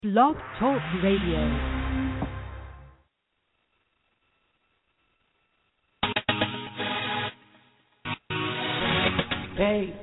Blog Talk Radio. Baby,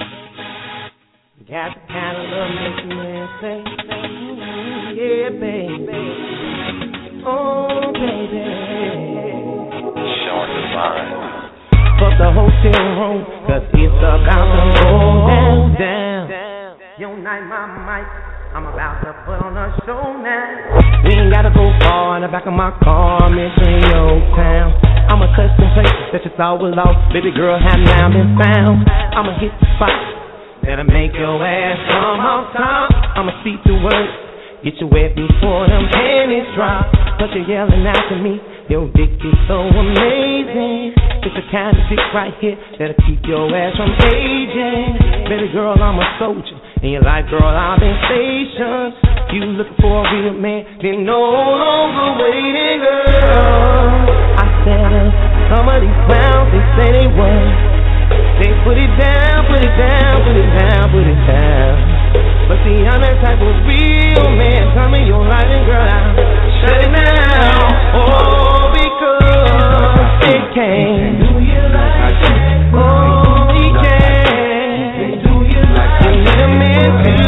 got the kind of love makes a man say, yeah, baby. Oh, baby. Showing the sign. Fuck the hotel room, cause it's about to go down. Your night, my mic, I'm about to put on a show now. We ain't gotta go far in the back of my car, I'm in your town. I'ma touch some places that you thought was lost. Baby girl, have now been found. I'ma hit the spot that'll make your ass come off top. I'ma speak the words, get you wet before them panties drop. But you're yelling out to me, your dick is so amazing. It's the kind of dick right here that'll keep your ass from aging. Baby girl, I'm a soldier. In your life, girl, I've been stationed. You looking for a real man, then no longer waiting, girl. I said some of these clowns, they say they what? They put it down, put it down, put it down, put it down. But see, I'm that type of real man. Tell me your life, and girl, I'll shut it down. Oh, because it can. Do you like that? Oh, he can. Do you like that? You need a man too.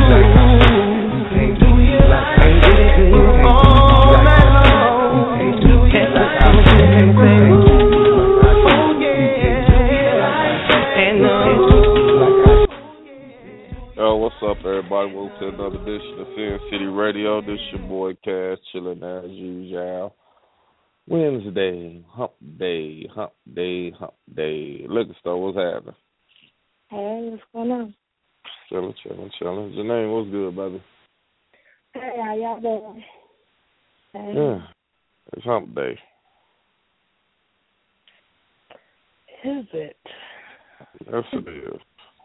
Do you like that? And get it good all night long. Do you like that? Oh, yeah. And Yo, what's up, everybody? Welcome to another edition of Sin City Radio. This your boy Cass, chilling as usual. Wednesday, hump day, hump day, hump day. Liquor store, what's happening? Hey, what's going on? Chilling. Janine, what's good, baby? Hey, how y'all doing? Hey. Yeah, it's hump day. Is it? Yes, it is.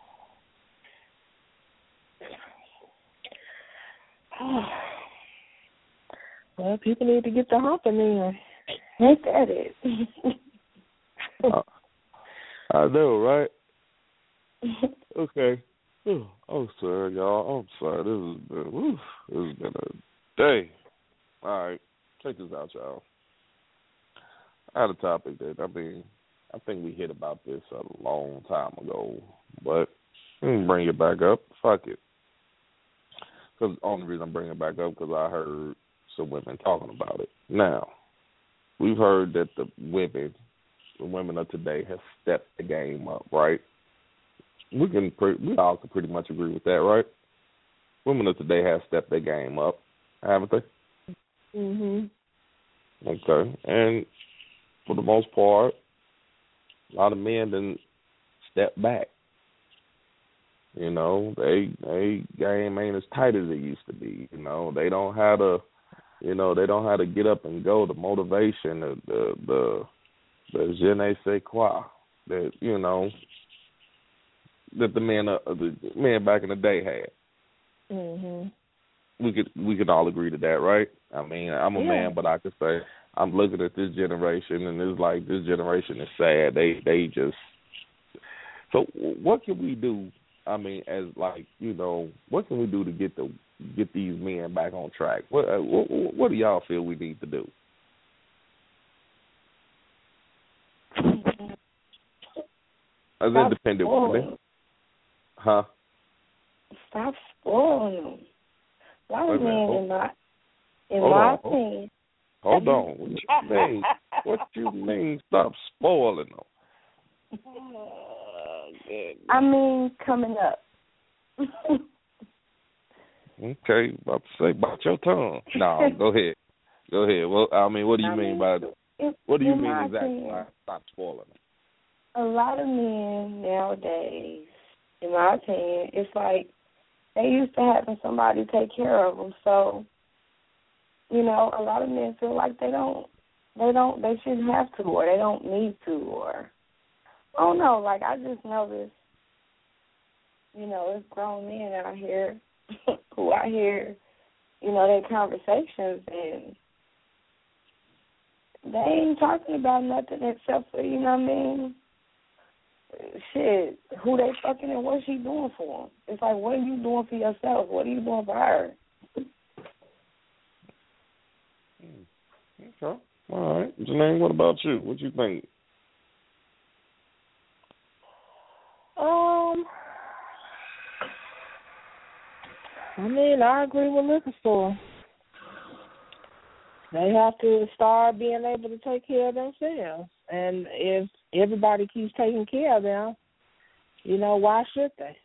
Oh. Well, people need to get the humping in. Ain't that it? I know, right? Okay. I'm sorry, y'all. I'm sorry. This has been a day. All right. Check this out, y'all. I had a topic that, I think we hit about this a long time ago, but we can bring it back up. Fuck it. Because the only reason I'm bringing it back up because I heard some women talking about it. Now, we've heard that the women of today have stepped the game up, right? We all can pretty much agree with that, right? Women of today have stepped their game up, haven't they? Mhm. Okay, and for the most part, a lot of men didn't step back. You know, they game ain't as tight as it used to be. You know, they don't have to get up and go. The motivation, the je ne sais quoi, that that the men back in the day had. Mhm. We could all agree to that, right? I mean, I'm a man, but I could say I'm looking at this generation, and it's like this generation is sad. They just. So what can we do? I mean, as what can we do to get these men back on track? What do y'all feel we need to do? As Stop independent spoiling. women, huh? Stop spoiling them. A lot of men, in my opinion. Hold on. What you mean? What you mean? Stop spoiling them. I mean, coming up. Okay, about to say, bite your tongue. No, go ahead. Well, I mean, what do you mean by that? What do you mean exactly by stop spoiling them? A lot of men nowadays, in my opinion, it's like they used to having somebody take care of them. So, a lot of men feel like they shouldn't have to, or they don't need to, or I don't know. Like I just noticed, it's grown men out here who I hear, their conversations, and they ain't talking about nothing except for, shit, who they fucking and what she doing for them. It's like, what are you doing for yourself? What are you doing for her? Janine, what about you? What you think? I mean, I agree with Liquor Store. They have to start being able to take care of themselves. And if everybody keeps taking care of them, you know, why should they?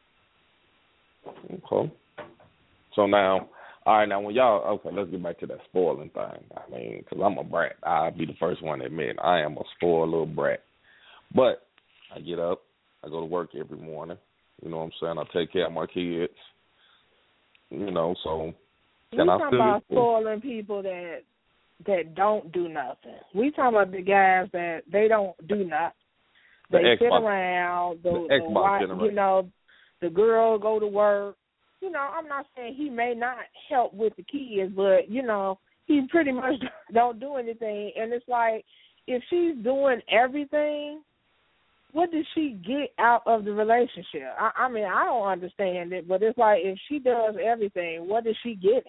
Okay. So now, all right, now when y'all, okay, let's get back to that spoiling thing. I mean, because I'm a brat. I'll be the first one to admit I am a spoiled little brat. But I get up, I go to work every morning. You know what I'm saying? I take care of my kids. You know, so we talking about spoiling people that don't do nothing. We talking about the guys that they don't do nothing. They sit around, the wife, you know, the girl go to work. You know, I'm not saying he may not help with the kids, but, you know, he pretty much don't do anything. And it's like, if she's doing everything, what does she get out of the relationship? I mean, I don't understand it, but it's like, if she does everything, what is she getting?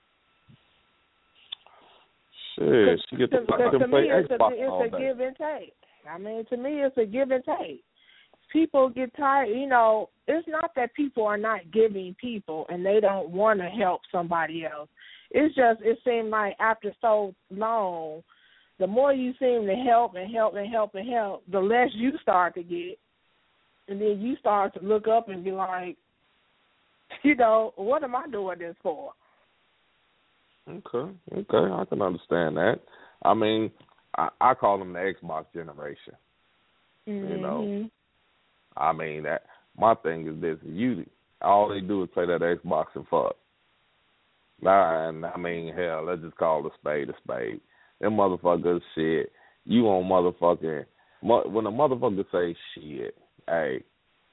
Shit, she gets to play Xbox all day. It's a give and take. I mean, to me, it's a give and take. People get tired. You know, it's not that people are not giving people and they don't want to help somebody else. It's just, it seems like after so long, the more you seem to help and help and help and help, the less you start to get. And then you start to look up and be like, you know, what am I doing this for? Okay, I can understand that. I mean, I call them the Xbox generation. Mm-hmm. You know, I mean, that my thing is this: all they do is play that Xbox and fuck. And I mean, hell, let's just call a spade a spade. Them motherfuckers shit. You on motherfucking when a motherfucker say shit, hey,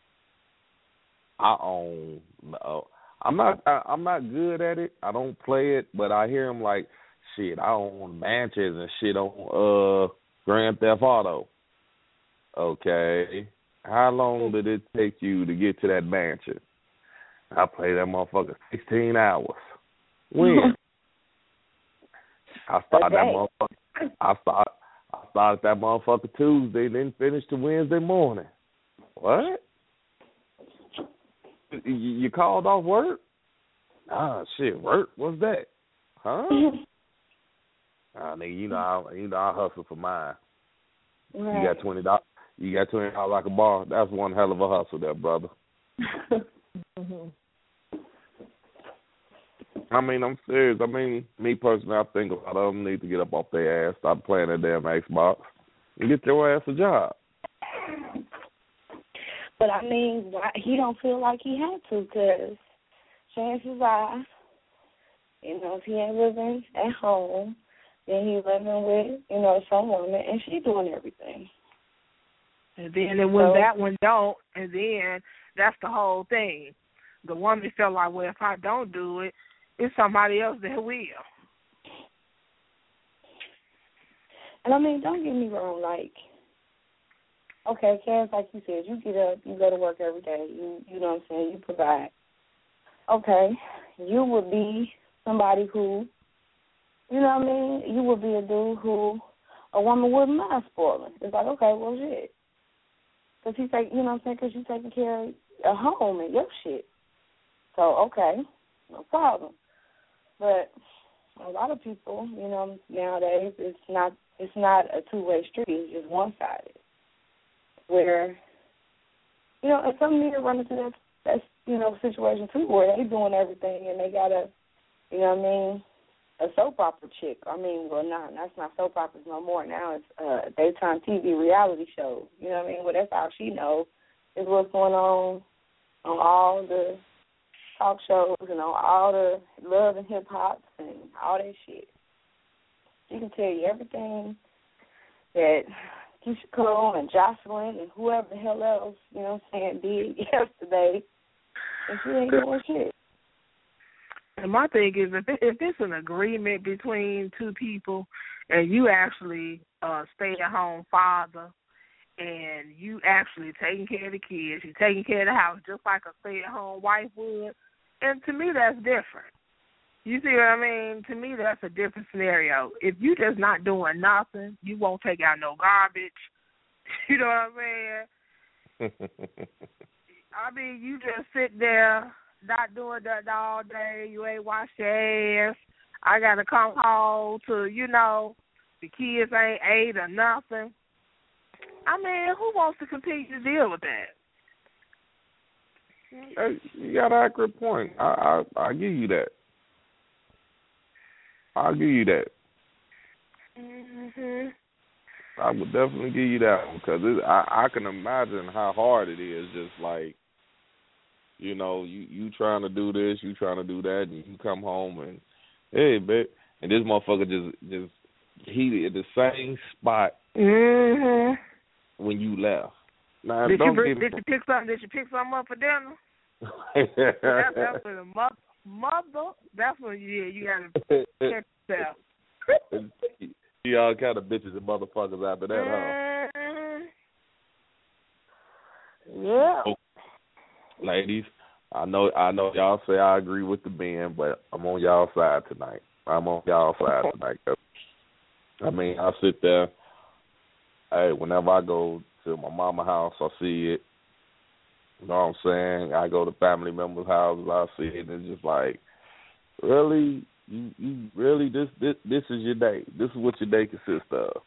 I own. I'm not good at it. I don't play it, but I hear him like, shit, I own mansions and shit on Grand Theft Auto. Okay, how long did it take you to get to that mansion? I play that motherfucker 16 hours. When? I started that motherfucker Tuesday, then finished to Wednesday morning. What? You called off work? Ah, shit, work? What's that? Huh? Nigga, you know I hustle for mine. Right. You got $20. You got $20 like a bar. That's one hell of a hustle, there, brother. Mm-hmm. I mean, I'm serious. I mean, me personally, I think a lot of them need to get up off their ass, stop playing that damn Xbox, and get your ass a job. But, I mean, he don't feel like he had to, because chances are, you know, if he ain't living at home, then he living with, you know, some woman, and she doing everything. And then when that one don't, and then that's the whole thing. The woman felt like, well, if I don't do it, it's somebody else that will. And, I mean, don't get me wrong, like, okay, Cass, like you said, you get up, you go to work every day, you know what I'm saying, you provide. Okay, you would be somebody who, you know what I mean, you would be a dude who a woman wouldn't mind spoiling. It's like, okay, well, shit. Because you know what I'm saying, because you're taking care of a home and your shit. So, okay, no problem. But a lot of people, you know, nowadays, it's not a two-way street. It's just one-sided. Where, you know, and some need to run into that you know, situation, too, where they doing everything and they got a, you know what I mean, a soap opera chick. I mean, well, that's not soap operas no more. Now it's daytime TV reality shows. You know what I mean? Well, that's all she knows is what's going on all the talk shows and on all the love and hip-hops and all that shit. She can tell you everything that Keisha Cole and Jocelyn and whoever the hell else, you know what I'm saying, did yesterday, and she ain't doing shit. And my thing is, if it's an agreement between two people and you actually stay-at-home father and you actually taking care of the kids, you're taking care of the house just like a stay-at-home wife would, and to me that's different. You see what I mean? To me, that's a different scenario. If you just not doing nothing, you won't take out no garbage. You know what I mean? I mean, you just sit there, not doing that all day. You ain't wash your ass. I got to come home to, the kids ain't ate or nothing. I mean, who wants to continue to deal with that? You got an accurate point. I'll give you that. I'll give you that. Mhm. I would definitely give you that one because I can imagine how hard it is. Just like, you trying to do this, you trying to do that, and you come home and hey, babe, and this motherfucker just heated at the same spot when you left. Now, did you pick something up for dinner? that's for the mother. That's when you gotta check yourself. You all kind of bitches and motherfuckers after that, huh? Yeah. Oh, ladies, I know y'all say I agree with the men, but I'm on y'all side tonight. I mean, I sit there. Hey, whenever I go to my mama's house, I see it. You know what I'm saying? I go to family members' houses, I see it, and it's just like, really, you really this is your day. This is what your day consists of.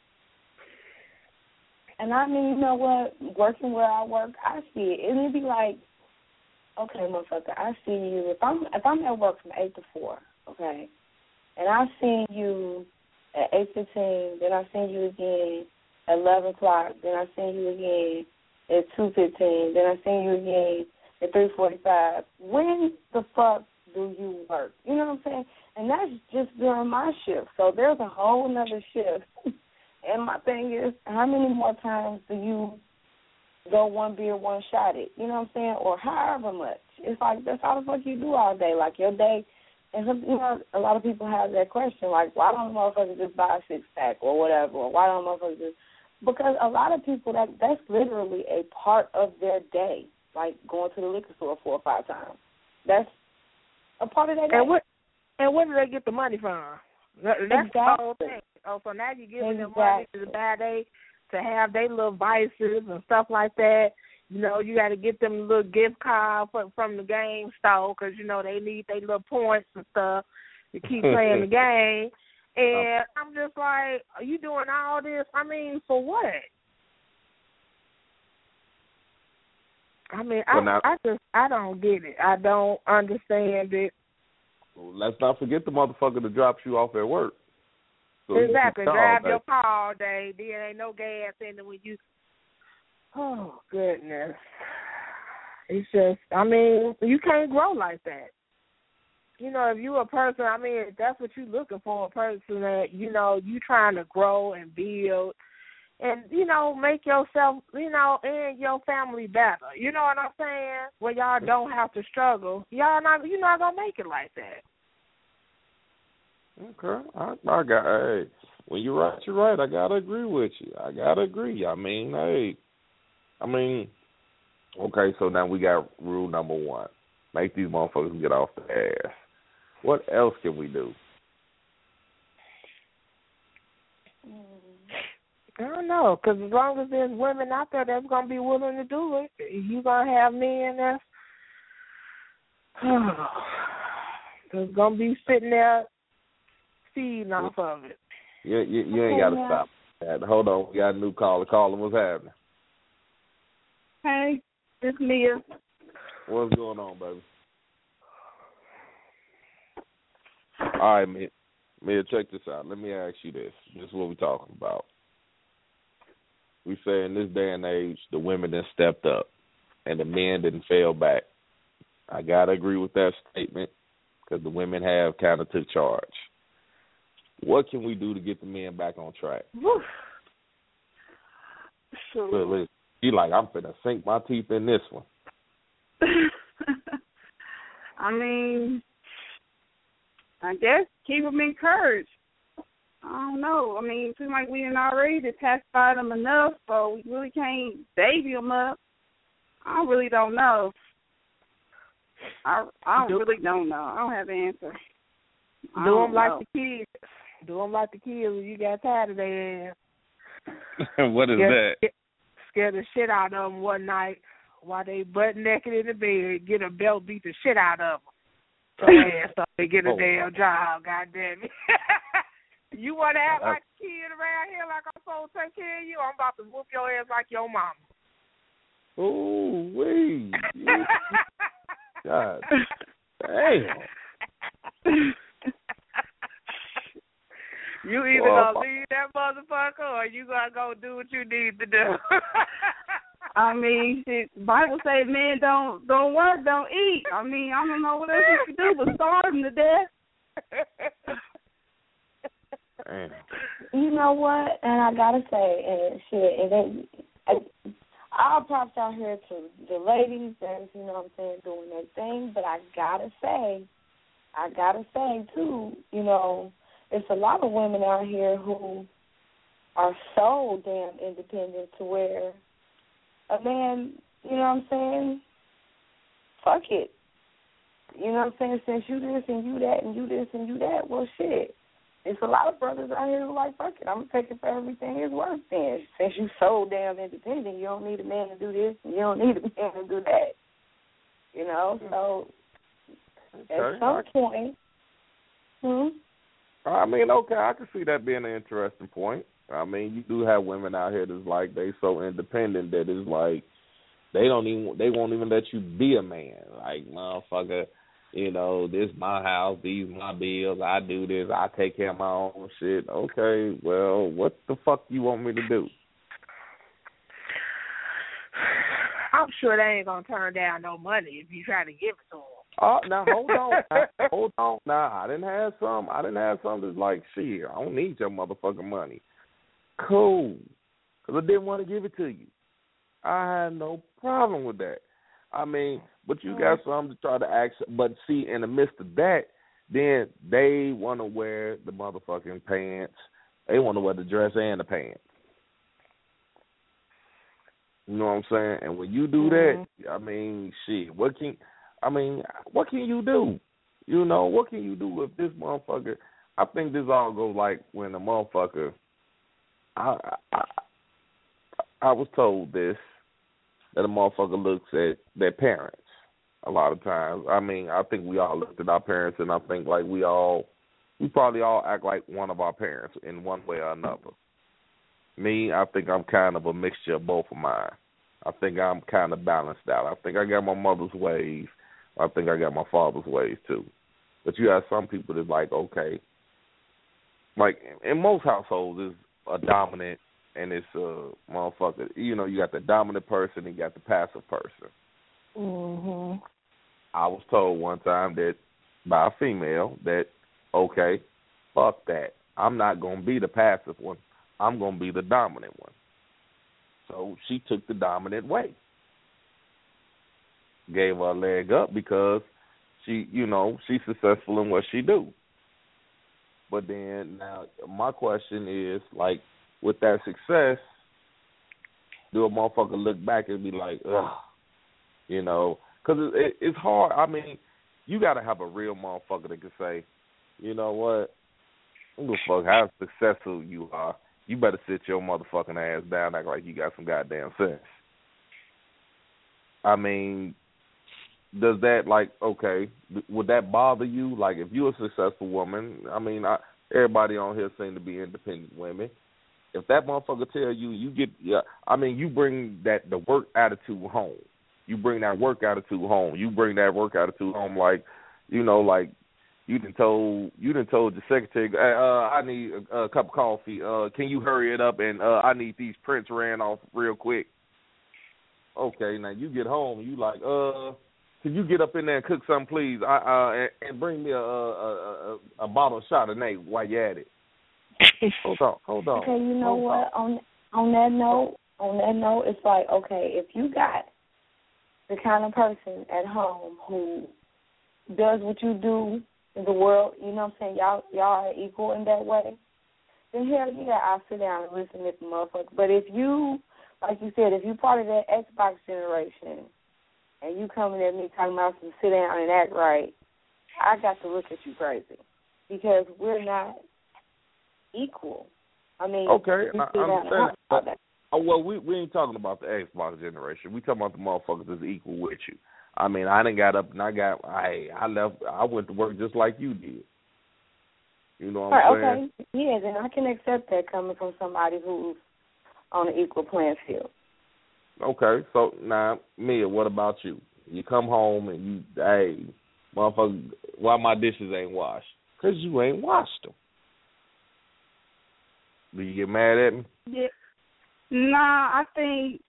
And I mean, you know what? Working where I work, I see it. It'd be like, okay, motherfucker, I see you. If I'm at work from 8 to 4, okay, and I see you at 8:15, then I see you again at 11 o'clock, then I see you again at 2:15, then I see you again at 3:45. When the fuck do you work? You know what I'm saying? And that's just during my shift. So there's a whole nother shift. And my thing is, how many more times do you go one beer, one shot it? You know what I'm saying? Or however much. It's like, that's all the fuck you do all day. Like, your day, and a lot of people have that question, like, why don't motherfuckers just buy a six-pack or whatever? Or why don't motherfuckers just... Because a lot of people, that's literally a part of their day, like going to the liquor store 4 or 5 times. That's a part of their day. And where do they get the money from? That's exactly. The whole thing. Oh, so now you're giving them money to buy to have their little vices and stuff like that. You got to get them little gift card from the game store because, they need their little points and stuff to keep playing the game. And I'm just like, are you doing all this? I mean, for what? I mean, I don't get it. I don't understand it. Well, let's not forget the motherfucker that drops you off at work. So exactly. Drive your car all day. There ain't no gas in it when you... Oh, goodness. It's just, I mean, you can't grow like that. If you're a person, I mean, if that's what you're looking for, a person that, you trying to grow and build and, make yourself, and your family better. You know what I'm saying? Where y'all don't have to struggle. You're not going to make it like that. Okay. Hey, when you're right, you're right. I got to agree with you. I got to agree. I mean, okay, so now we got rule number 1. Make these motherfuckers get off the ass. What else can we do? I don't know, because as long as there's women out there that's going to be willing to do it, you're going to have men that's going to be sitting there feeding off of it. You ain't got to stop that. Hold on, we got a new caller. Caller, what's happening? Hey, it's Mia. What's going on, baby? All right, Mia, check this out. Let me ask you this. This is what we're talking about. We say in this day and age, the women done stepped up and the men didn't fail back. I got to agree with that statement because the women have kind of took charge. What can we do to get the men back on track? Sure. You like, I'm finna sink my teeth in this one. I mean, I guess keep them encouraged. I don't know. I mean, it seems like we didn't already pacify them enough, so we really can't baby them up. I really don't know. I really don't know. I don't have an answer. Do them like the kids. Do them like the kids when you got tired of their ass. What is that? Scare the shit out of them one night while they butt naked in the bed, get a belt, beat the shit out of them. So ass up and get a damn job, goddamn it. You want to act like a kid around here like I'm supposed to take care of you? I'm about to whoop your ass like your mama. Ooh, wee. God damn. You either gonna leave that motherfucker or you gonna go do what you need to do. I mean, the Bible say men don't work, don't eat. I mean, I don't know what else you can do but starve them to death. You know what? And I gotta say, and shit, I'll props out here to the ladies that, you know what I'm saying, doing their thing, but I gotta say too, you know, it's a lot of women out here who are so damn independent to where a man, you know what I'm saying, fuck it. You know what I'm saying? Since you this and you that and you this and you that, well, shit. There's a lot of brothers out here who like, fuck it, I'm going to take it for everything it's worth then. Since you so damn independent, you don't need a man to do this and you don't need a man to do that. You know? So, at some point, I mean, okay, I can see that being an interesting point. I mean, you do have women out here that's like they so independent that it's like they won't even let you be a man. Like, motherfucker, you know, this my house, these my bills, I do this, I take care of my own shit. Okay, well, what the fuck you want me to do? I'm sure they ain't gonna turn down no money if you try to give it to them. Oh, now hold on. Now I didn't have some that's like, shit, I don't need your motherfucking money. Cool, because I didn't want to give it to you. I had no problem with that. I mean, but you got some to try to act. But see, in the midst of that, then they want to wear the motherfucking pants. They want to wear the dress and the pants. You know what I'm saying? And when you do that, I mean, shit, what can you do? You know, what can you do with this motherfucker? I think this all goes like when a motherfucker, I was told this, that a motherfucker looks at their parents a lot of times. I mean, I think we all looked at our parents, and I think like we probably all act like one of our parents in one way or another. Me, I think I'm kind of a mixture of both of mine. I think I'm kind of balanced out. I think I got my mother's ways. I think I got my father's ways too. But you have some people that's like, okay, like in most households, it's a dominant and it's a motherfucker. You know, you got the dominant person and you got the passive person. Mhm. I was told one time that by a female that, okay, fuck that. I'm not going to be the passive one. I'm going to be the dominant one. So she took the dominant way. Gave her a leg up because she, you know, she's successful in what she do. But then now my question is, like, with that success, do a motherfucker look back and be like, ugh, you know, because it's hard. I mean, you got to have a real motherfucker that can say, you know what, I don't give a fuck how successful you are. You better sit your motherfucking ass down, act like you got some goddamn sense. I mean, does that, like, okay, would that bother you? Like, if you're a successful woman, I mean, everybody on here seem to be independent women. If that motherfucker tell you, you bring the work attitude home. You bring that work attitude home. You bring that work attitude home, like, you know, like, you done told your secretary, I need a cup of coffee. Can you hurry it up? And I need these prints ran off real quick. Okay, now you get home, you like, can you get up in there and cook something, please? And bring me a bottle of Chardonnay while you're at it. Hold on. Okay, you know what? On that note, it's like, okay, if you got the kind of person at home who does what you do in the world, you know what I'm saying, y'all are equal in that way, then hell yeah, I'll sit down and listen to the motherfucker. But if you, like you said, if you part of that Xbox generation and you coming at me talking about some sit down and act right, I got to look at you crazy. because we're not equal. I mean, okay, I understand. Well, we ain't talking about the Xbox generation. We talking about the motherfuckers that's equal with you. I mean, I done got up and I left. I went to work just like you did. You know what I'm saying? Okay. Yeah, then I can accept that coming from somebody who's on an equal playing field. Okay, so now, Mia, what about you? You come home and you, hey, motherfucker, why my dishes ain't washed? Because you ain't washed them. Do you get mad at me? Yeah. Nah, I think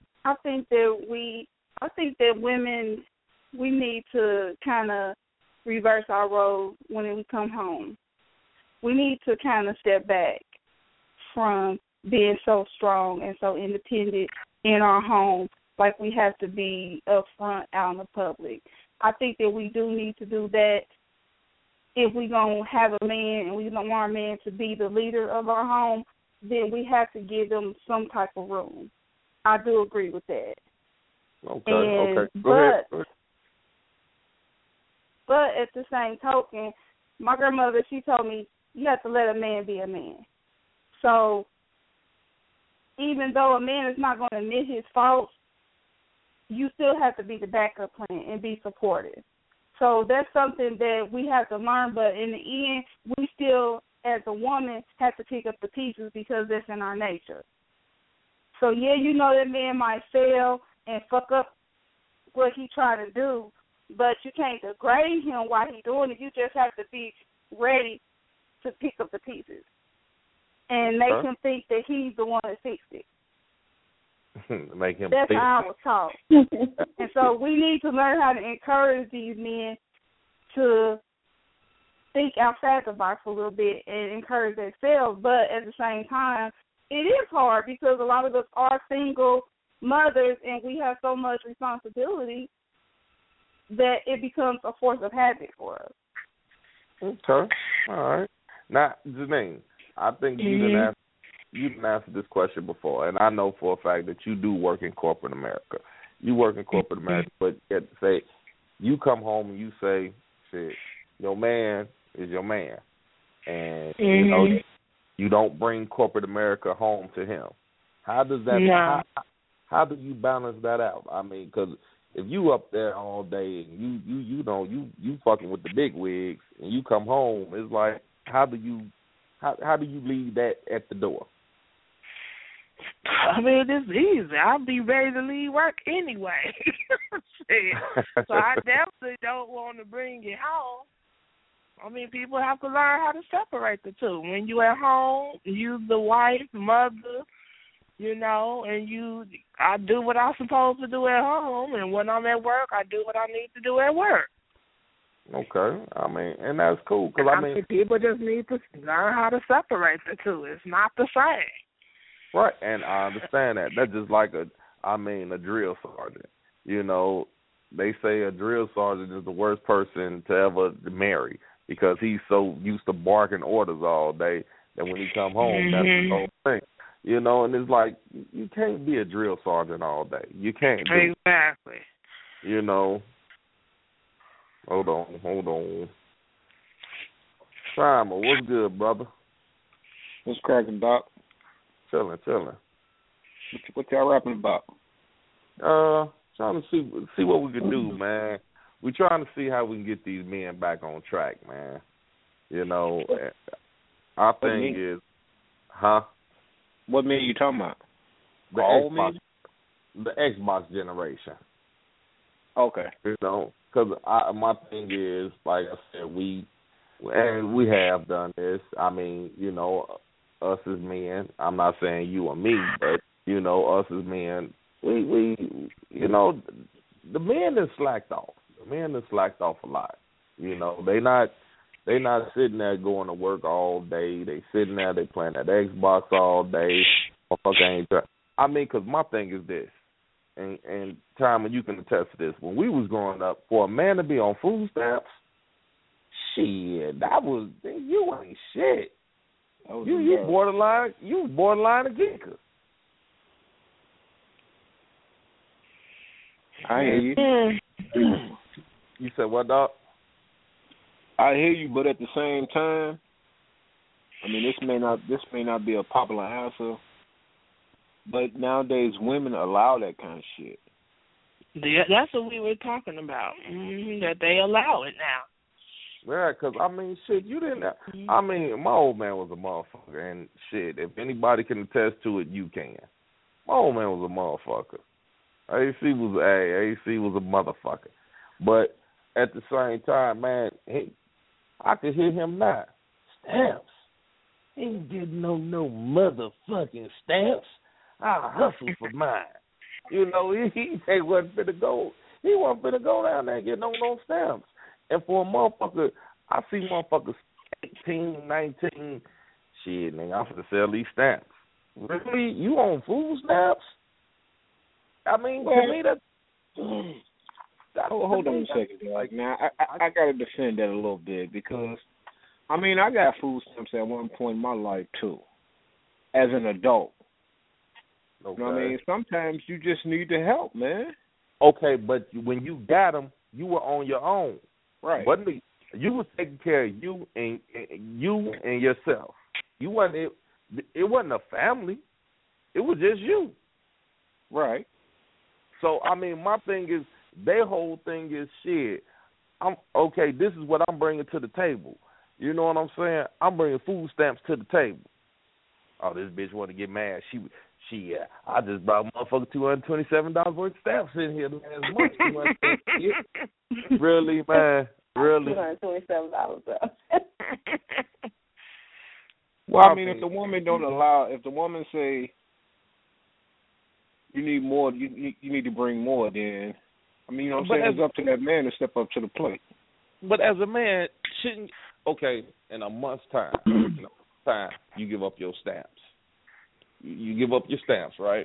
that women, we need to kind of reverse our roles when we come home. We need to kind of step back from being so strong and so independent in our home, like we have to be up front out in the public. I think that we do need to do that if we're going to have a man and we don't want our man to be the leader of our home, then we have to give them some type of room. I do agree with that. Okay, okay. Go ahead. But at the same token, my grandmother, she told me, you have to let a man be a man. So even though a man is not going to admit his faults, you still have to be the backup plan and be supportive. So that's something that we have to learn, but in the end, we still, as a woman, have to pick up the pieces because that's in our nature. So, yeah, you know that man might fail and fuck up what he trying to do, but you can't degrade him while he's doing it. You just have to be ready to pick up the pieces and make him think that he's the one that fixed it. Make him That's think. how I was taught. And so we need to learn how to encourage these men to think outside the box a little bit and encourage themselves. But at the same time, it is hard because a lot of us are single mothers and we have so much responsibility that it becomes a force of habit for us. Okay. All right. Now, Janine, I think you didn't answer this question before, and I know for a fact that you do work in corporate America. You work in corporate America, but yet say you come home and you say, shit, your man is your man. And, you know, you don't bring corporate America home to him. How does that how do you balance that out? I mean, because if you up there all day and you fucking with the big wigs and you come home, it's like how do you leave that at the door? I mean, it's easy. I'll be ready to leave work anyway. So I definitely don't want to bring it home. I mean, people have to learn how to separate the two. When you at home, you the wife, mother, you know, and I do what I'm supposed to do at home, and when I'm at work, I do what I need to do at work. Okay, I mean, and that's cool because I mean, people just need to learn how to separate the two. It's not the same. Right, and I understand that. That's just like a drill sergeant. You know, they say a drill sergeant is the worst person to ever marry because he's so used to barking orders all day that when he come home, that's the whole thing. You know, and it's like you can't be a drill sergeant all day. You can't do exactly. It. You know. Hold on. Simon, what's good, brother? What's cracking, Doc? Chilling. What y'all rapping about? Trying to see what we can do, man. We're trying to see how we can get these men back on track, man. You know, our thing is, What men you talking about? The Xbox generation. Okay. You know, because my thing is, like I said, we have done this. I mean, you know, us as men. I'm not saying you or me, but you know, us as men, we you know, the men have slacked off. The men have slacked off a lot. You know, they not sitting there going to work all day. They sitting there, they playing that Xbox all day. I mean, because my thing is this, and Tom, you can attest to this. When we was growing up, for a man to be on food stamps, shit, you ain't shit. You borderline a geeker. I hear you. You said what, Doc? I hear you, but at the same time, may not be a popular answer, but nowadays women allow that kind of shit. Yeah, that's what we were talking about. That they allow it now. Yeah, because, I mean, shit, you didn't. I mean, my old man was a motherfucker, and shit, if anybody can attest to it, you can. My old man was a motherfucker. AC was a motherfucker. But at the same time, man, I could hear him now. Stamps. Ain't getting no motherfucking stamps. I hustle for mine. You know, he wasn't finna go. He wasn't finna go down there and get no stamps. And for a motherfucker, I see motherfuckers 18, 19, shit, nigga, I'm finna sell these stamps. Really? You on food stamps? I mean, to me, that's... Hold on a second. Like, now, I got to defend that a little bit because, I mean, I got food stamps at one point in my life, too, as an adult. Okay. You know what I mean? Sometimes you just need the help, man. Okay, but when you got them, you were on your own. Right. You was taking care of you and yourself. You wasn't. It wasn't a family. It was just you. Right. So I mean, my thing is, their whole thing is shit. This is what I'm bringing to the table. You know what I'm saying? I'm bringing food stamps to the table. Oh, this bitch want to get mad. I just brought motherfucker $227 worth of stamps in here last month. Really, man? Really? $227. Well, I mean, if the woman say you need more, you need to bring more, then, I mean, you know what I'm saying? It's up to that man to step up to the plate. But as a man, in a month's time, you give up your stamps. You give up your stamps, right?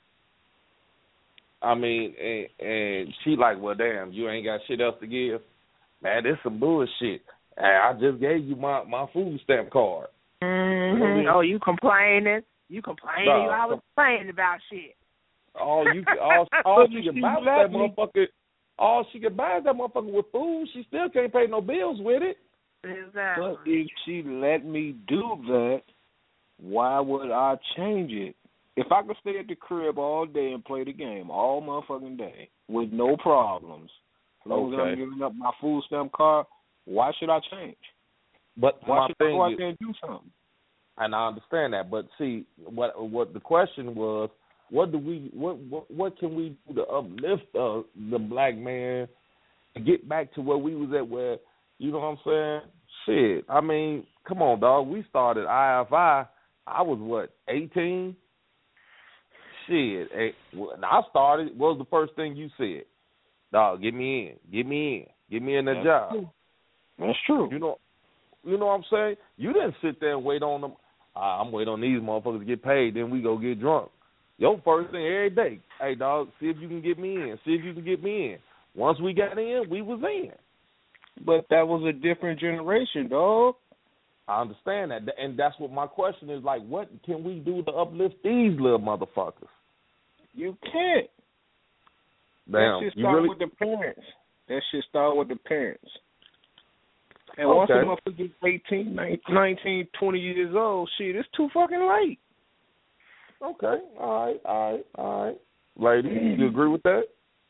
I mean, and she like, well, damn, you ain't got shit else to give? Man, this some bullshit. I just gave you my food stamp card. Mm-hmm. Oh, you complaining? You always complaining about shit. All she can buy is that motherfucker. All she can buy is that motherfucker with food. She still can't pay no bills with it. Exactly. But if she let me do that, why would I change it? If I could stay at the crib all day and play the game all motherfucking day with no problems, as long as I'm giving up my food stamp card, why should I change? But why should I go out there and do something? And I understand that, but see, what the question was, what can we do to uplift the black man to get back to where we was at? Where, you know what I'm saying? Shit, I mean, come on, dog. We started IFI. I was 18. Shit, when I started, what was the first thing you said? Dog, get me in the job. True. That's true. You know what I'm saying? You didn't sit there and wait on them. I'm waiting on these motherfuckers to get paid, then we go get drunk. Your first thing every day, hey, dog, see if you can get me in. Once we got in, we was in. But that was a different generation, dog. I understand that, and that's what my question is, like, what can we do to uplift these little motherfuckers? You can't. Damn, that shit start with the parents. And once a motherfucker gets 18, 19, 20 years old, shit, it's too fucking late. Okay, all right. Lady, you agree with that?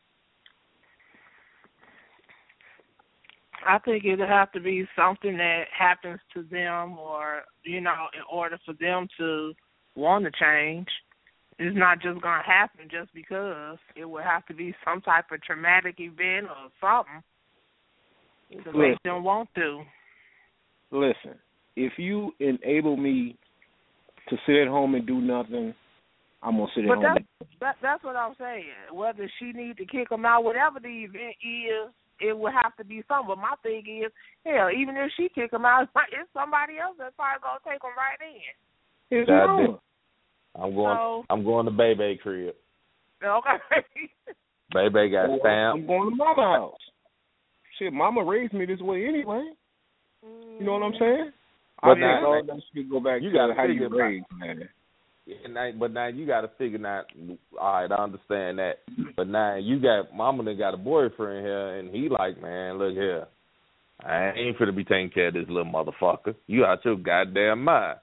I think it'll have to be something that happens to them or, in order for them to want to change. It's not just going to happen just because. It will have to be some type of traumatic event or something to make them want to. Listen, if you enable me to sit at home and do nothing, I'm going to sit at home. That's what I'm saying. Whether she need to kick them out, whatever the event is, it would have to be something. But my thing is, hell, even if she kick them out, it's somebody else that's probably going to take them right in. It's wrong. I'm going to Bebe crib. Okay. Bebe got stamped. I'm going to Mama house. Shit, Mama raised me this way anyway. You know what I'm saying? But now, all that shit go back to how you raised, man. But now you got to figure out. All right, I understand that. But now you got Mama that got a boyfriend here, and he like, man, look here, I ain't finna be taking care of this little motherfucker. You out your goddamn mind.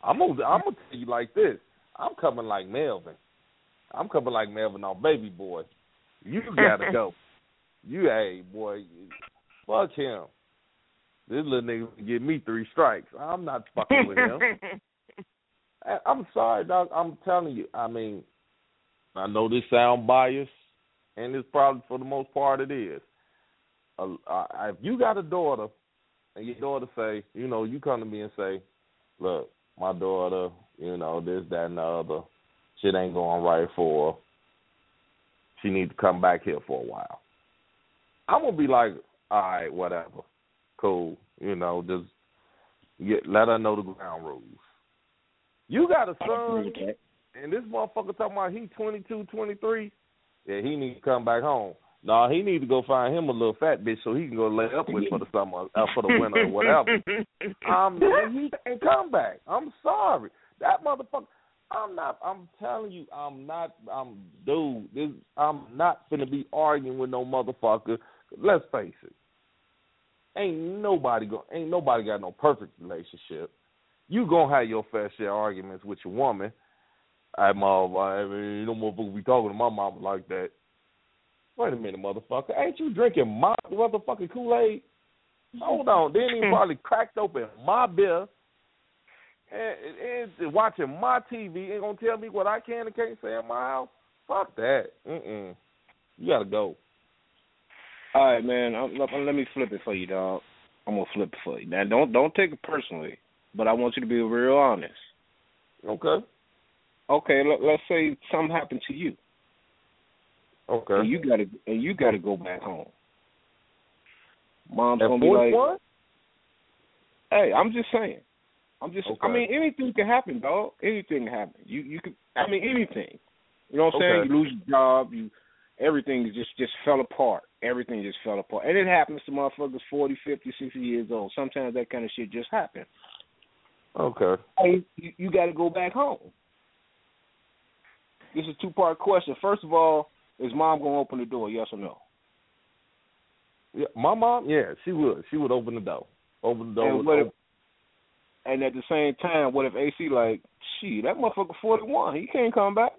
I'm gonna tell you like this. I'm coming like Melvin. I'm coming like Melvin on Baby Boy. You gotta go. Hey boy, fuck him. This little nigga give me 3 strikes. I'm not fucking with him. I'm sorry, dog. I'm telling you. I mean, I know this sound biased, and it's probably for the most part it is. If you got a daughter, and your daughter say, you know, you come to me and say, look, my daughter, you know, this, that, and the other, shit ain't going right for her. She needs to come back here for a while. I'm going to be like, all right, whatever. Cool. You know, just let her know the ground rules. You got a son, and this motherfucker talking about he 22, 23. Yeah, he needs to come back home. No, he need to go find him a little fat bitch so he can go lay up with for the summer, for the winter or whatever. He can't come back. I'm sorry. That motherfucker, I'm telling you, I'm not finna be arguing with no motherfucker. Let's face it. Ain't nobody got no perfect relationship. You gonna have your fair share of arguments with your woman. You know, motherfucker be talking to my mama like that. Wait a minute, motherfucker. Ain't you drinking my motherfucking Kool-Aid? Hold on. Then he probably cracked open my beer and watching my TV. Ain't going to tell me what I can and can't say in my house? Fuck that. You got to go. All right, man. Let me flip it for you, dog. I'm going to flip it for you. Now, don't take it personally, but I want you to be real honest. Okay. Okay, let's say something happened to you. Okay. And you gotta go back home. Mom's At gonna be like, what? Hey, I'm just saying. Okay. I mean, anything can happen, dog. Anything can happen. You can. I mean, anything. You know what I'm saying? You lose your job. Everything just fell apart. Everything just fell apart, and it happens to motherfuckers 40, 50, 60 years old. Sometimes that kind of shit just happens. Okay. Hey, you got to go back home. This is a 2-part question. First of all, is mom going to open the door, yes or no? Yeah, my mom, yeah, she would. She would open the door. Open the door. And at the same time, what if AC like, shit, that motherfucker 41, he can't come back?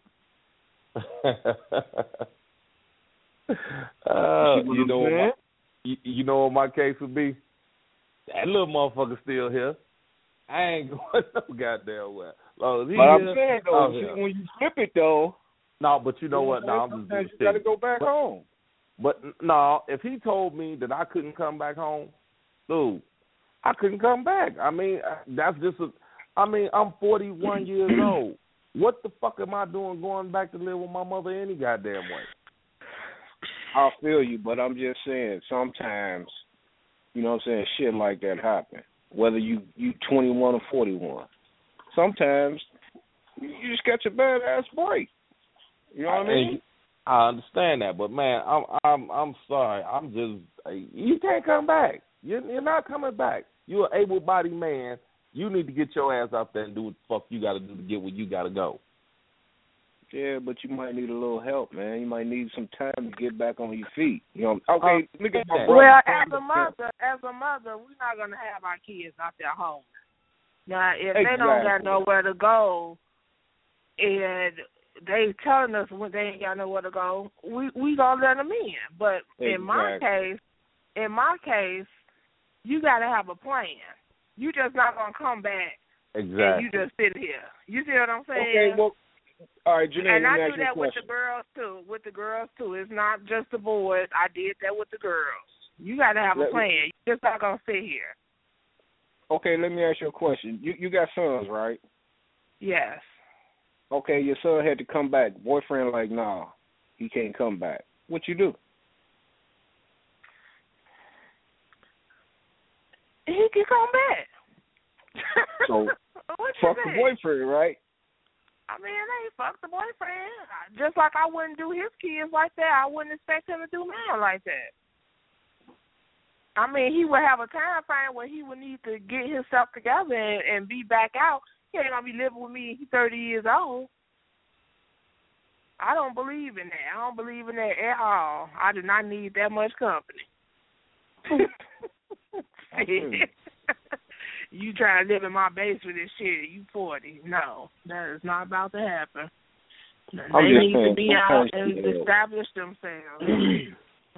You know what my case would be? That little motherfucker still here. I ain't going no goddamn well. But I'm saying, though, when you flip it, though. No, but you know what? No, I'm just you got to go back home. But, no, if he told me that I couldn't come back home, dude, I couldn't come back. I mean, that's just I'm 41 years old. What the fuck am I doing going back to live with my mother any goddamn way? I feel you, but I'm just saying sometimes, you know what I'm saying, shit like that happen. Whether you 21 or 41. Sometimes you just catch a bad ass break. You know what I mean? I understand that, but man, I'm sorry. I'm just you can't come back. You're not coming back. You're an able-bodied man. You need to get your ass out there and do what the fuck you got to do to get where you got to go. Yeah, but you might need a little help, man. You might need some time to get back on your feet. You know? Okay, look at my brother. Well, as a mother, we're not gonna have our kids out there home. Now, if they don't got nowhere to go, and they telling us when they ain't got nowhere to go, we gonna let them in. But in my case, you gotta have a plan. You just not gonna come back and you just sit here. You see what I'm saying? Okay, well, all right, Janae, and I do that with the girls too. It's not just the boys. I did that with the girls. You gotta have a plan. You just not gonna sit here. Okay, let me ask you a question. You got sons, right? Yes. Okay, your son had to come back. Boyfriend like, nah, he can't come back. What you do? He can come back. So, fuck the boyfriend, right? I mean, they fuck the boyfriend. Just like I wouldn't do his kids like that, I wouldn't expect him to do mine like that. I mean, he would have a time frame where he would need to get himself together and be back out. He ain't going to be living with me. He's 30 years old. I don't believe in that. I don't believe in that at all. I do not need that much company. You try to live in my basement and shit. You 40. No, that is not about to happen. They need to be out and establish themselves.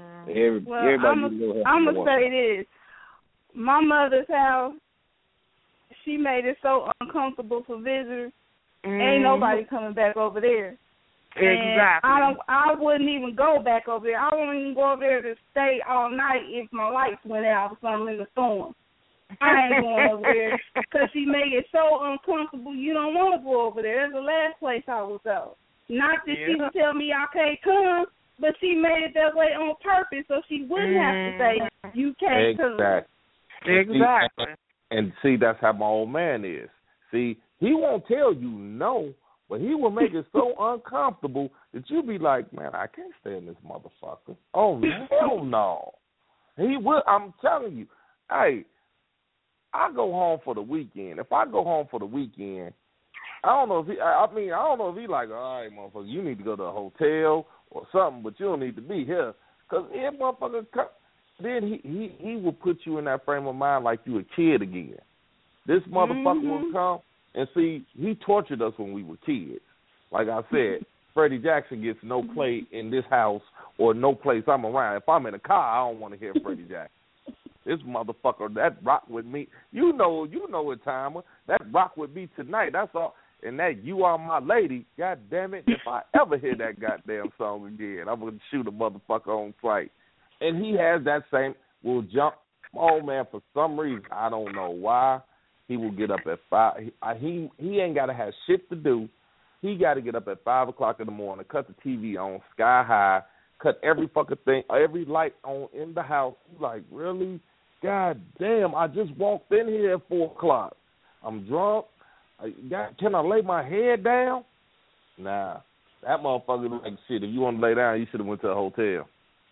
I'm going to say this. My mother's house, she made it so uncomfortable for visitors. Ain't nobody coming back over there. Exactly. And I wouldn't even go back over there. I wouldn't even go over there to stay all night if my lights went out or something in the storm. I ain't going over there because she made it so uncomfortable. You don't want to go over there. That's the last place I would go. Not that she would tell me I can't come, but she made it that way on purpose so she wouldn't have to say you can't come. Exactly. And see, that's how my old man is. See, he won't tell you no, but he will make it so uncomfortable that you be like, man, I can't stand this motherfucker. Oh, hell no. He will. I'm telling you. Hey, I go home for the weekend. If I go home for the weekend, I don't know if I don't know if he like, all right, motherfucker, you need to go to a hotel or something, but you don't need to be here. Because if motherfucker then he will put you in that frame of mind like you a kid again. This motherfucker will come and see, he tortured us when we were kids. Like I said, Freddie Jackson gets no play in this house or no place I'm around. If I'm in a car, I don't want to hear Freddie Jackson. This motherfucker, that rock with me, you know it, Timer. That rock with me tonight. That's all. And that You Are My Lady, God damn it, if I ever hear that goddamn song again, I'm going to shoot a motherfucker on sight. And he has that same, will jump. Oh, man, for some reason, I don't know why, he will get up at 5. He ain't got to have shit to do. He got to get up at 5 o'clock in the morning, cut the TV on sky high, cut every fucking thing, every light on in the house. He's like, really? God damn, I just walked in here at 4 o'clock. I'm drunk. Can I lay my head down? Nah. That motherfucker like, shit, if you want to lay down, you should have went to a hotel.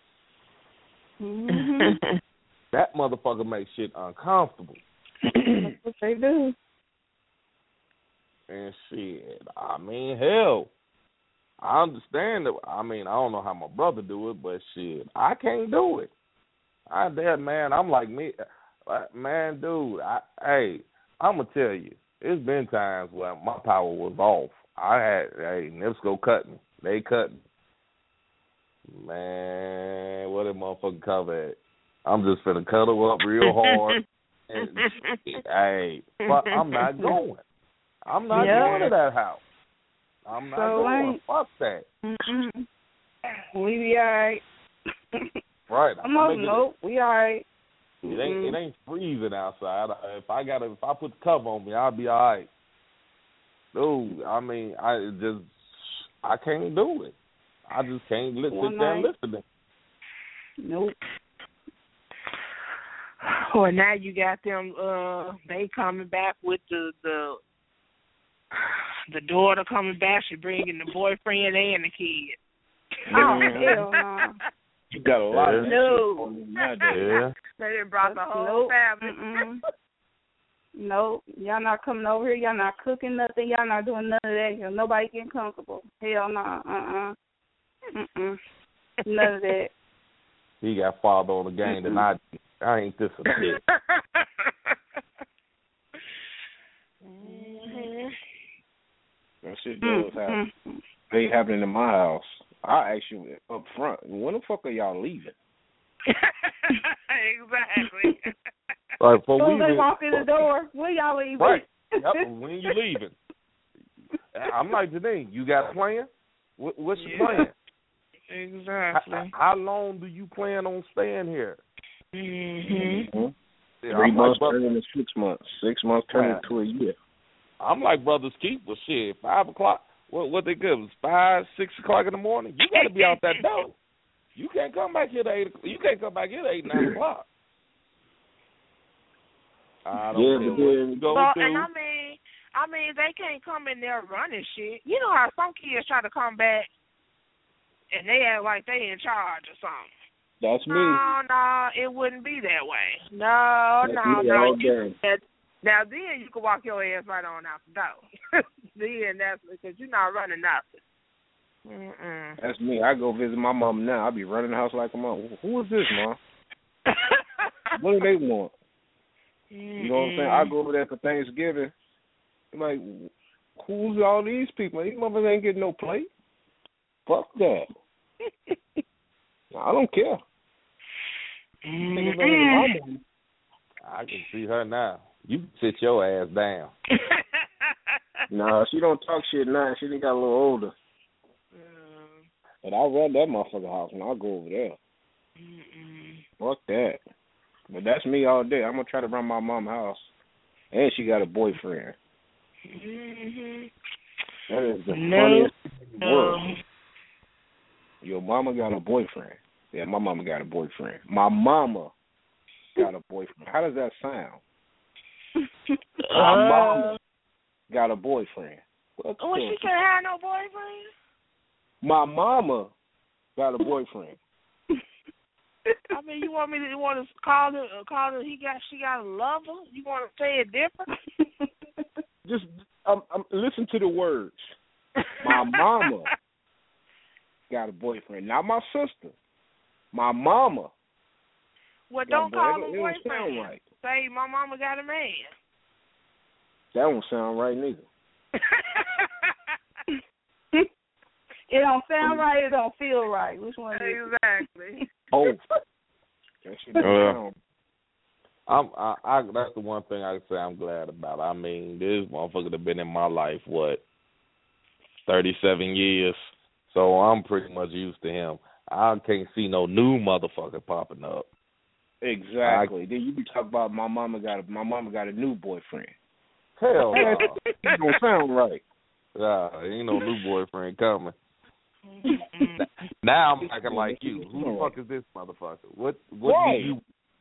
That motherfucker makes shit uncomfortable. That's what they do. And shit, I mean, hell, I understand that. I mean, I don't know how my brother do it, but shit, I can't do it. Man, I'm like me, man, dude. I'm gonna tell you, it's been times where my power was off. Nipsco cut me. They cut me. Man, what did motherfucker cover at? I'm just finna cuddle up real hard. And but I'm not going. I'm not going to that house. I'm not going. Fuck that. We be all right. Right. We all right. It ain't freezing outside. If I put the cover on me, I'll be all right. Dude, I mean, I can't do it. I just can't sit there and listen to them. Nope. Or now you got them. They coming back with the daughter coming back. She bringing the boyfriend and the kid. Oh hell no! You got a lot of no. Yeah. They done brought the whole family. Nope. Y'all not coming over here. Y'all not cooking nothing. Y'all not doing none of that. Nobody getting comfortable. Hell no. None of that. He got father on the game tonight. I ain't this a kid. That shit does happen. They happening in my house. I ask you up front, when the fuck are y'all leaving? Exactly. Right, so they walk in the door. When y'all leaving? Right. Yep. When you leaving? I'm like, Janine, you got a plan? What's your plan? Exactly. How long do you plan on staying here? Mm-hmm. 3 months turning to 6 months. 6 months turning to a year. I'm like Brothers Keeper. Shit, 5 o'clock. What they give us? 5, 6 o'clock in the morning. You got to be out that door. You can't come back here at 8. You can't come back here at 8, 9 o'clock. I don't know. And I mean, they can't come in there running shit. You know how some kids try to come back and they act like they in charge or something. That's me. No, it wouldn't be that way. No. Now then you can walk your ass right on out the door. Then that's because you're not running nothing. That's me. I go visit my mom now. I be running the house like a mom. Who is this, Mom? What do they want? You know what I'm saying? I go over there for Thanksgiving. I'm like, who's all these people? These motherfuckers ain't getting no plate. Fuck that. I don't care. I can see her now. You sit your ass down. Nah, she don't talk shit now. She done got a little older. But I run that motherfucker house when I go over there. Fuck that. But that's me all day. I'm gonna try to run my mom's house. And she got a boyfriend. That is the funniest thing in the world. Your mama got a boyfriend. Yeah, my mama got a boyfriend. My mama got a boyfriend. How does that sound? My mama got a boyfriend. She can't have no boyfriend? My mama got a boyfriend. I mean, you want to call her? She got a lover? You want to say it different? Just listen to the words. My mama got a boyfriend, not my sister. My mama. Well, don't call him boyfriend. It don't sound right. Say my mama got a man. That don't sound right neither. It don't sound right. It don't feel right. Which one is it? Exactly. Oh. That shit don't sound. That's the one thing I can say I'm glad about. I mean, this motherfucker have been in my life, 37 years. So I'm pretty much used to him. I can't see no new motherfucker popping up. Exactly. Then you be talking about my mama got a new boyfriend. Hell no. It don't sound right. Nah, ain't no new boyfriend coming. Now I'm acting like you. Who the fuck is this motherfucker? What do you?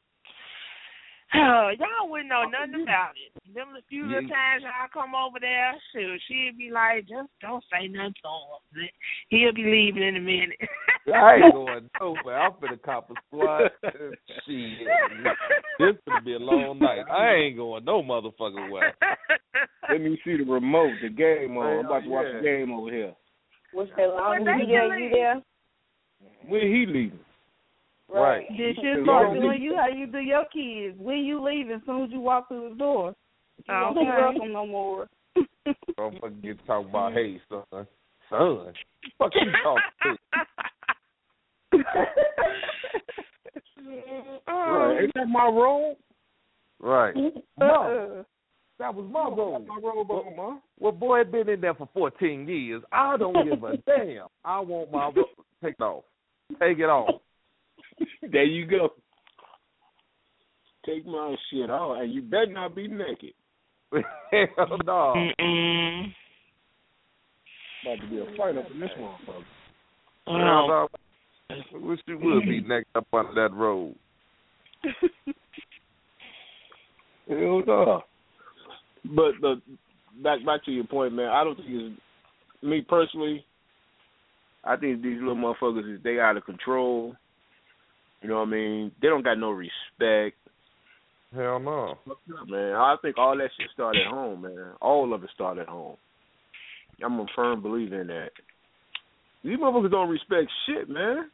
Y'all wouldn't know nothing about it. Them the few little times y'all come over there, shoot, she'd be like, just don't say nothing to him. He'll be leaving in a minute. I ain't going nowhere. I'm finna cop a squad. Shit. This gonna be a long night. I ain't going no motherfucking way. Let me see the remote, the game on. I'm about to watch the game over here. What's that long? You there? When he leaving? Right. This shit start doing you how you do your kids. When you leave, as soon as you walk through the door, you don't welcome no more. Don't fucking get to talk about, hey, son. Fuck you talking to? Right. Ain't that my role? Right. No. That was my role. My role, Ma. Well, boy, I've been in there for 14 years. I don't give a damn. I want my role. Take it off. Take it off. There you go. Take my shit off, and you better not be naked. Hell no. About to be a fight up in this motherfucker. Hell no. I wish you would be naked up under that road. Hell no. But back to your point, man. I don't think it's me personally. I think these little motherfuckers, they out of control. You know what I mean? They don't got no respect. Hell no. Man, I think all that shit started at home, man. All of it started at home. I'm a firm believer in that. These motherfuckers don't respect shit, man.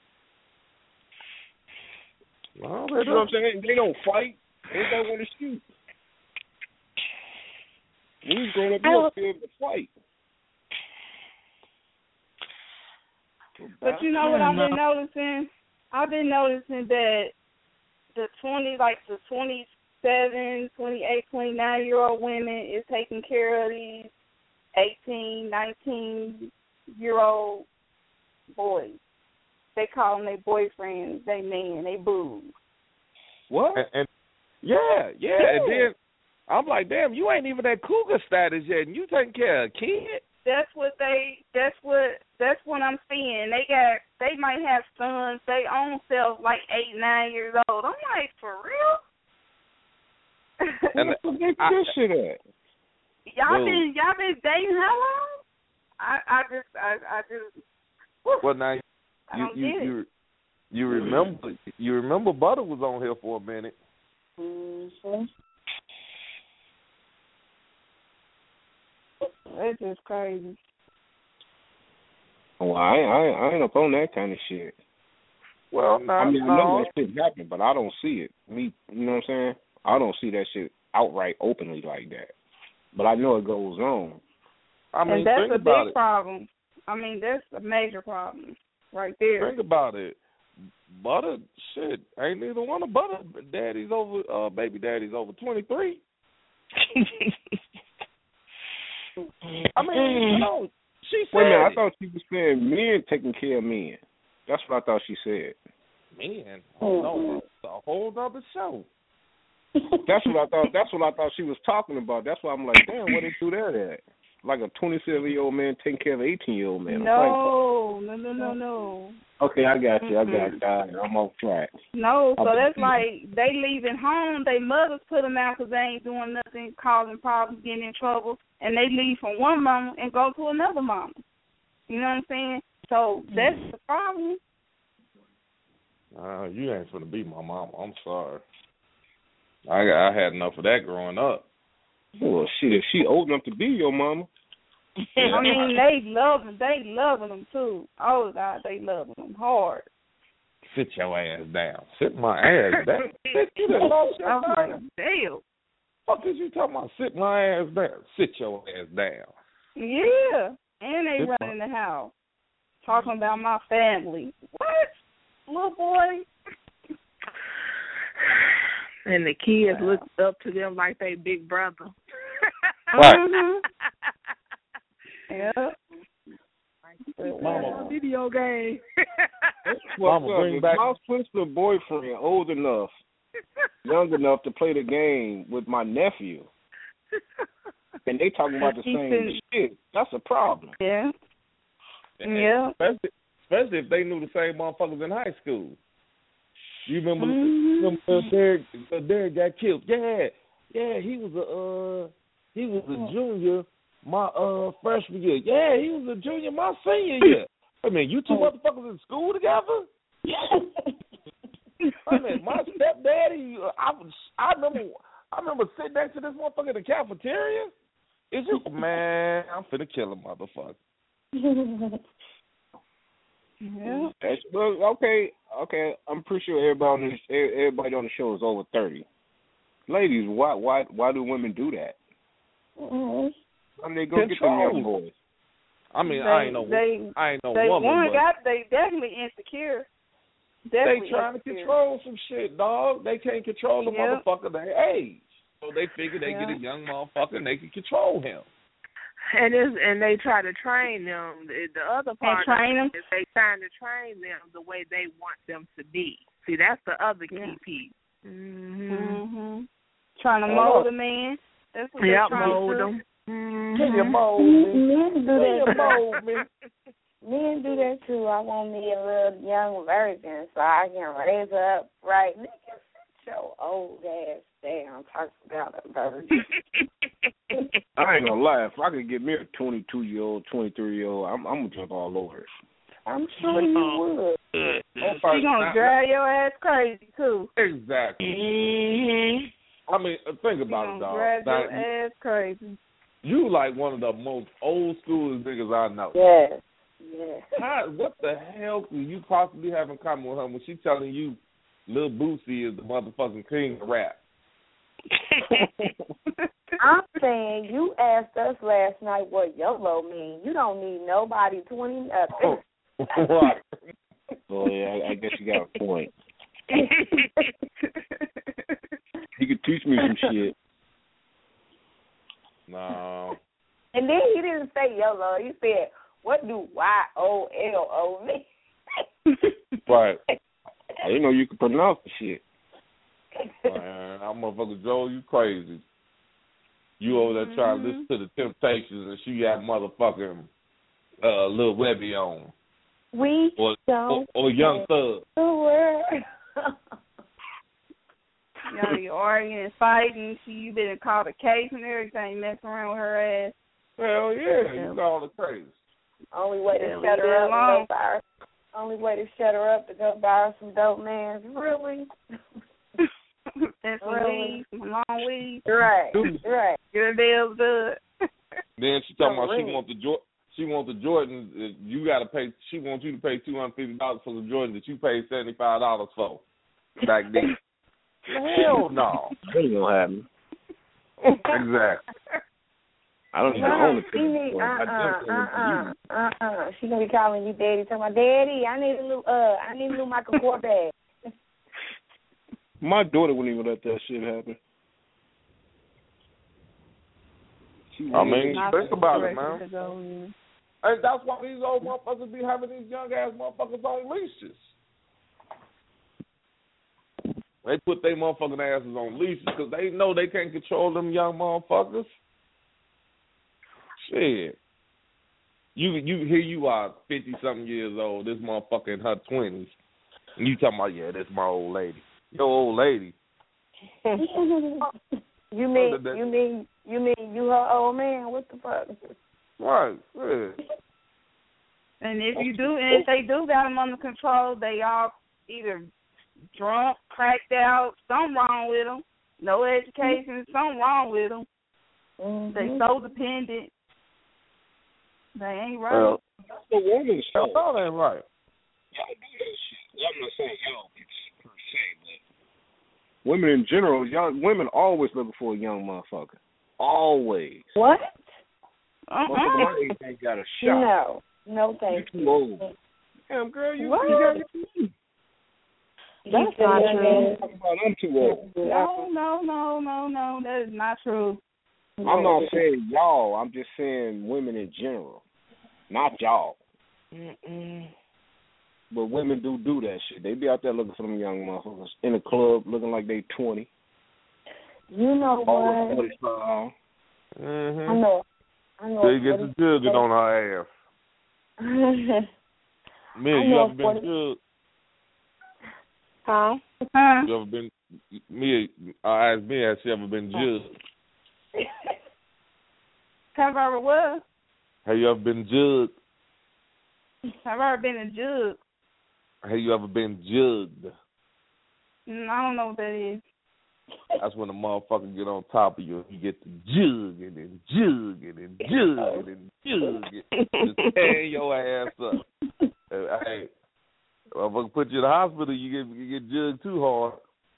Well, you know what I'm saying? They don't fight. Everybody want to shoot. We was growing up, you be able to fight. But you know what I've been noticing? I've been noticing that the 27, 28, 29-year-old women is taking care of these 18, 19-year-old boys. They call them their boyfriends, they men, they boos. What? And yeah. And then I'm like, damn, you ain't even at cougar status yet, and you taking care of a kid? That's what I'm seeing. They might have sons, they own self like 8, 9 years old. I'm like, for real? And forget this shit at. Y'all been dating how long? I just. Well, now you remember Butter was on here for a minute. Mm-hmm. That's just crazy. Well, I ain't up on that kind of shit. Well, no. I mean, I know that shit happening, but I don't see it. You know what I'm saying? I don't see that shit outright openly like that. But I know it goes on. I mean, and that's think a about big it. problem. I mean, that's a major problem right there. Think about it. Butter, shit, ain't neither one of Butter daddies over, baby daddies over 23. I mean, no, she said. Wait a minute, I thought she was saying men taking care of men. That's what I thought she said. Men? Oh, no, it's a whole other show. That's what I thought. That's what I thought she was talking about. That's why I'm like, damn, where they do that at? Like a 27-year-old man taking care of an 18-year-old man. No. Okay, I got you. I'm off track. No, so that's like they leaving home. They mothers put them out because they ain't doing nothing, causing problems, getting in trouble, and they leave from one mama and go to another mama. You know what I'm saying? So that's the problem. You ain't finna be my mama. I'm sorry. I had enough of that growing up. Well, shit, if she old enough to be your mama. I mean, they loving them too. Oh God, they loving them hard. Sit your ass down. Sit my ass down. Sit you done lost your mind. Damn. Fuck is you talking about? Sit my ass down. Sit your ass down. Yeah, and they running the house talking about my family. What, little boy? And the kids look up to them like they big brother. Right. Yeah. Mama, video game. Mama, bring back my sister boyfriend old enough, young enough to play the game with my nephew, and they talking about the same shit. That's a problem. Yeah. Yeah. Especially if they knew the same motherfuckers in high school. You remember Derek got killed? Yeah, he was a junior my freshman year. Yeah, he was a junior my senior year. I mean, you two motherfuckers in school together? I mean, my stepdaddy. I remember sitting next to this motherfucker in the cafeteria. Is you man? I'm finna kill a motherfucker. Yeah. Okay. I'm pretty sure everybody on the show is over 30. Ladies, why do women do that? Mm-hmm. I mean, they go get them young boys. I mean, I ain't no woman. They definitely insecure. They trying to control some shit, dog. They can't control the motherfucker their age, so they figure they get a young motherfucker and they can control him. And they try to train them. The other part is they trying to train them the way they want them to be. See, that's the other key piece. Mm-hmm. Trying to mold a man. That's what they're trying mold to do. them. Can you mold me? Men do that too. I want me a little young virgin so I can raise her up right. Nigga, sit your old ass down. Talk about a virgin. I ain't gonna lie. If I could get me a 22-year-old, 23-year-old, I'm gonna jump all over it. I'm sure you would. She gonna drive your ass crazy too. Exactly. Mm-hmm. I mean, think about it, dog. Drive your ass crazy. You like one of the most old school niggas I know. Yes. What the hell can you possibly have in common with her when she telling you Lil Boosie is the motherfucking king of rap? I'm saying you asked us last night what YOLO means. You don't need nobody 20 nothing. Right. Oh yeah, I guess you got a point. He could teach me some shit. No. And then he didn't say YOLO. He said, what do YOLO mean? Right. I didn't know you could pronounce the shit. Man, I'm motherfucker Joe, you crazy. You over there trying to listen to the Temptations and she got motherfucking Lil Webby on. We don't or Young Thug. You're arguing and fighting. You been called a case and everything, messing around with her ass. Hell yeah, you called her crazy. Only way to shut her up to go buy her. Only way to shut her up to go buy her some dope, man. Really? And some weed, some long weed. Right. Get a deal good. Then she talking about she want the Jordan. You got to pay. She wants you to pay $250 for the Jordan that you paid $75 for back then. Hell no. That ain't gonna happen. Exactly. I don't even own a She need She gonna be calling you daddy, telling my daddy, I need a new Michael Kors bag. My daughter wouldn't even let that shit happen. I mean, think about it, man. And that's why these old motherfuckers be having these young ass motherfuckers on leashes. They put their motherfucking asses on leashes because they know they can't control them young motherfuckers. Shit. You here you are, 50-something years old, this motherfucker in her 20s, and you talking about, yeah, that's my old lady. Your old lady. You mean you her old man? What the fuck? Right. Yeah. And if they do got them under control, they all either drunk, cracked out, something wrong with them. No education, something wrong with them. Mm-hmm. They so dependent. They ain't right. Well, that's the woman's fault. No, that ain't right. Y'all do that shit. I'm not saying y'all per se, but women in general, women always looking for a young motherfucker. Always. What? Motherfucker ain't got a shot. No, thank you. You too old. Damn, girl, you got it. That's not true. I'm too old. No. That is not true. I'm not saying y'all. I'm just saying women in general. Not y'all. Mm-mm. But women do that shit. They be out there looking for them young motherfuckers in the club looking like they 20. You know what? 45. Mm-hmm. I know. They get the jugging on her ass. Mia, you ever been jugged? Huh? You ever been, Mia, I asked Mia, has she ever been jugged? Have I ever what? Have you ever been jugged? Have I ever been a jug? Have you ever been jugged? I don't know what that is. That's when the motherfucker get on top of you and you get the jugging and jugging and jugging and jugging. Just tearing your ass up. Hey, if I put you in the hospital, you get jugged too hard.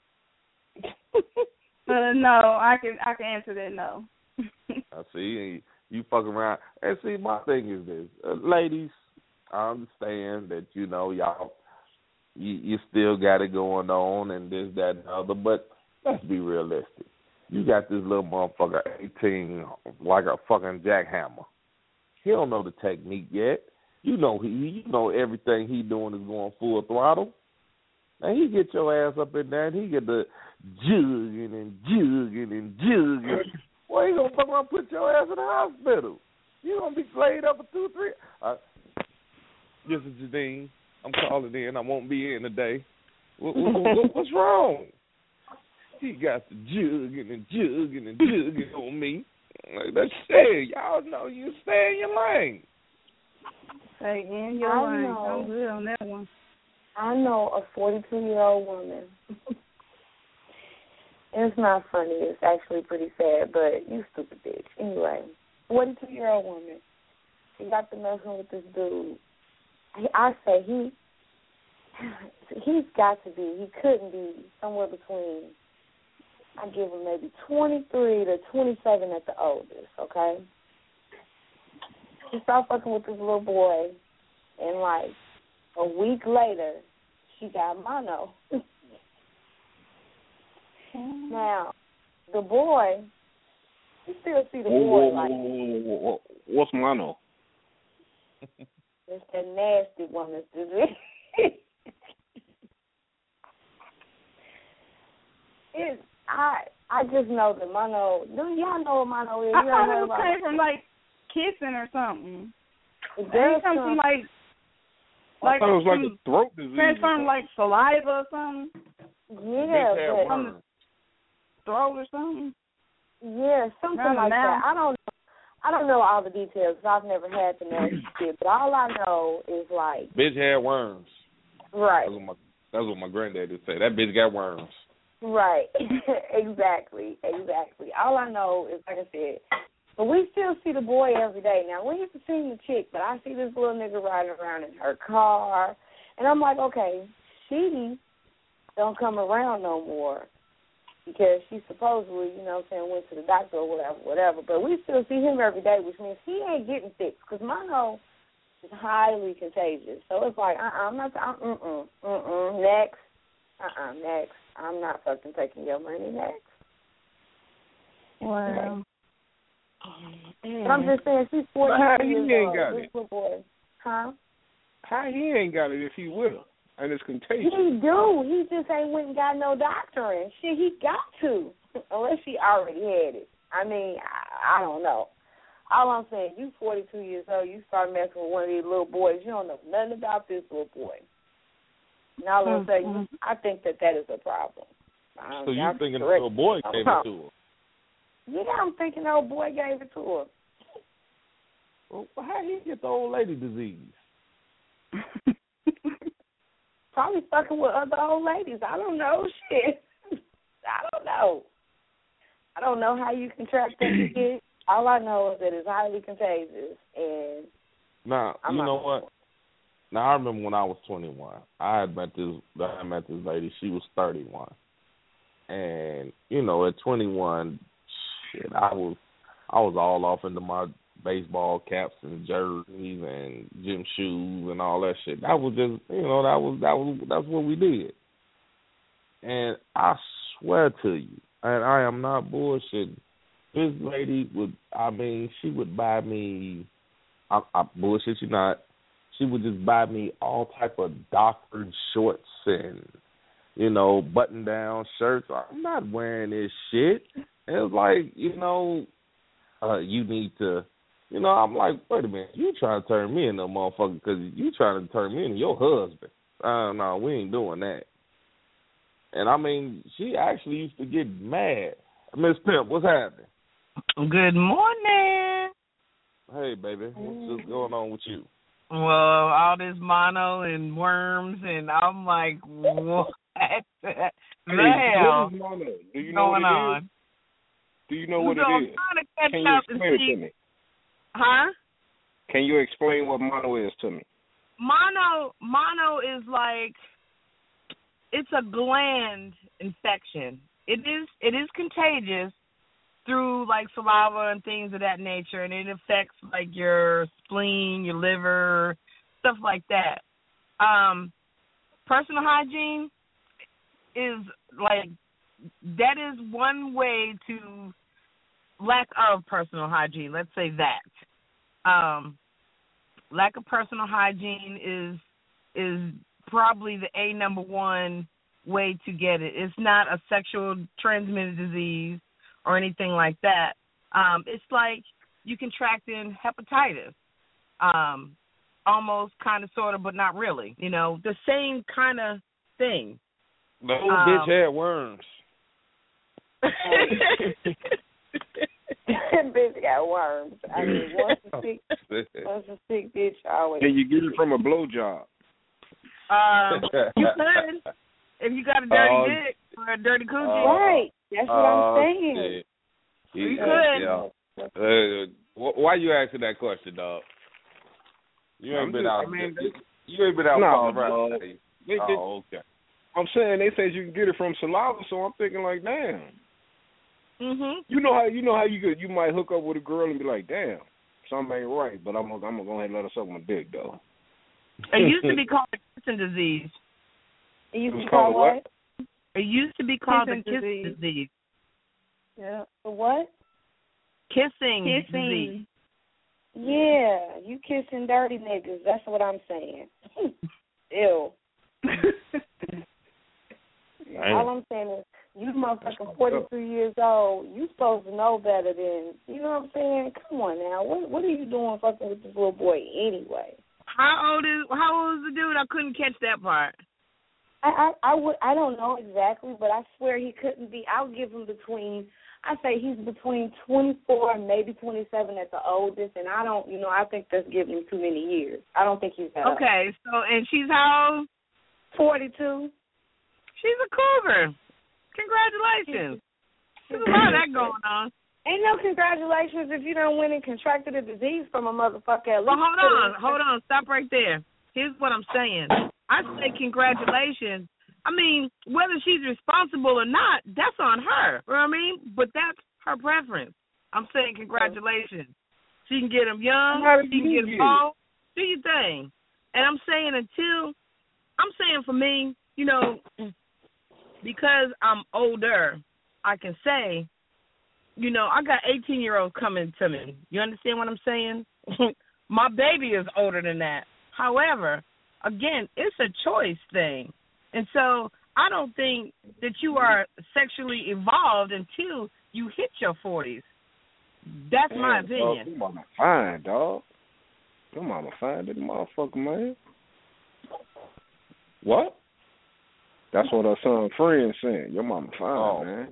No, I can answer that no. I see. You fuck around. And see, my thing is this. Ladies, I understand that, y'all, you still got it going on and this, that, and the other, but let's be realistic. You got this little motherfucker, 18, like a fucking jackhammer. He don't know the technique yet. You know everything he doing is going full throttle. And he get your ass up in there and he get the jugging and jugging and jugging. Well, he gonna fuck around and put your ass in the hospital. You gonna be laid up for 2, 3. This is Jadine. I'm calling in. I won't be in today. What's wrong? He got the jugging and jugging and jugging on me. Like, that's shit. Y'all know you stay in your lane. Stay in your lane. I'm good on that one. I know a 42-year-old woman. It's not funny. It's actually pretty sad, but you stupid bitch. Anyway, 42-year-old woman. She got to messing with this dude. I say he's got to be. He couldn't be somewhere between, I give him maybe 23 to 27 at the oldest, okay? She started fucking with this little boy, and like a week later, she got mono. Now, the boy, you still see the boy like... What's mono? It's that nasty woman. I just know that mono... Do y'all know what mono is? I thought it came from, like, kissing or something. It comes from, like... I thought it was like a throat disease. From, like, saliva or something. Yeah, but... From the throat or something? Yeah, something like that. I don't know all the details because I've never had the nasty shit, but all I know is like... Bitch had worms. Right. That's what my granddad would say. That bitch got worms. Right. Exactly. All I know is, like I said, but we still see the boy every day. Now, we used to see the chick, but I see this little nigga riding around in her car, and I'm like, okay, she don't come around no more. because she supposedly, went to the doctor or whatever. But we still see him every day, which means he ain't getting fixed because mono is highly contagious. So it's like, next. Next. I'm not fucking taking your money next. Wow. But I'm just saying, she's 40 years old. This little boy. Huh? How he ain't got it if he will? And it's contagious. He do. He just ain't went and got no doctoring. Shit, he got to. Unless she already had it. I mean, I don't know. All I'm saying, you 42 years old, you start messing with one of these little boys, you don't know nothing about this little boy. And all I'm saying, I think that is a problem. So you thinking the little boy gave it to her? Yeah, I'm thinking the old boy gave it to her. Well, how did he get the old lady disease? Probably fucking with other old ladies. I don't know. Shit. I don't know. I don't know how you contract that shit. All I know is that it's highly contagious. And now, you know what? Now, I remember when I was 21, I met this lady. She was 31. And, at 21, shit, I was all off into my baseball caps and jerseys and gym shoes and all that shit. That was just, that's what we did. And I swear to you, and I am not bullshitting, this lady she would buy me, I bullshit you not, she would just buy me all type of doctored shorts and, button-down shirts. I'm not wearing this shit. And it was like, you need to, I'm like, wait a minute, you trying to turn me into a motherfucker because you trying to turn me into your husband. No, we ain't doing that. And, she actually used to get mad. Miss Pimp, what's happening? Good morning. Hey, baby, what's going on with you? Well, all this mono and worms, and I'm like, what the hell is mono? Do you know what it on? Is? Do you know what it is? I'm trying to catch Can you up explain and see. it to me? Huh? Can you explain what mono is to me? Mono is like, it's a gland infection. It is contagious through like saliva and things of that nature, and it affects like your spleen, your liver, stuff like that. Personal hygiene is like, that is one way to lack of personal hygiene. Let's say that. Lack of personal hygiene is probably the number one way to get it. It's not a sexual transmitted disease or anything like that. It's like you contracting hepatitis. Almost, kind of, sort of, but not really. The same kind of thing. The old bitch had worms. Bitch got worms. I mean, once a sick bitch, always. Can you get it from a blowjob? You could, if you got a dirty dick or a dirty coochie. Right. That's what I'm saying. Shit. You could. Yeah. Why you asking that question, dog? You ain't been out. You ain't been out. No, okay. I'm saying they said you can get it from saliva, so I'm thinking like, damn. Mhm. You know how you might hook up with a girl and be like, damn, something ain't right, but I'm gonna go ahead and let her suck my dick though. It used to be called a kissing disease. It used to be called what? It used to be called a kissing disease. Yeah. The what? Kissing disease. Yeah, you kissing dirty niggas. That's what I'm saying. Ew. All I'm saying is, you motherfucking 42 years old, you supposed to know better than, you know what I'm saying? Come on now. What are you doing fucking with this little boy anyway? How old is the dude? I couldn't catch that part. I don't know exactly, but I swear he couldn't be. I'll give him between 24 and maybe 27 at the oldest, and I think that's giving him too many years. I don't think he's that old. Okay, so, and she's how old? 42. She's a cougar. Congratulations. There's a lot of that going on. Ain't no congratulations if you don't win and contracted a disease from a motherfucker. Well, hold on. Stop right there. Here's what I'm saying. I say congratulations I mean, whether she's responsible or not, that's on her. You know what I mean? But that's her preference. I'm saying congratulations. She can get them young. She can get them old. Do your thing. And I'm saying for me, you know, because I'm older, I can say, you know, I got 18-year-olds coming to me. You understand what I'm saying? My baby is older than that. However, again, it's a choice thing. And so I don't think that you are sexually evolved until you hit your 40s. That's my opinion. Your mama fine, dog. Your mama fine, that motherfucker, man. What? That's what her son friend saying. Your mama fine, man.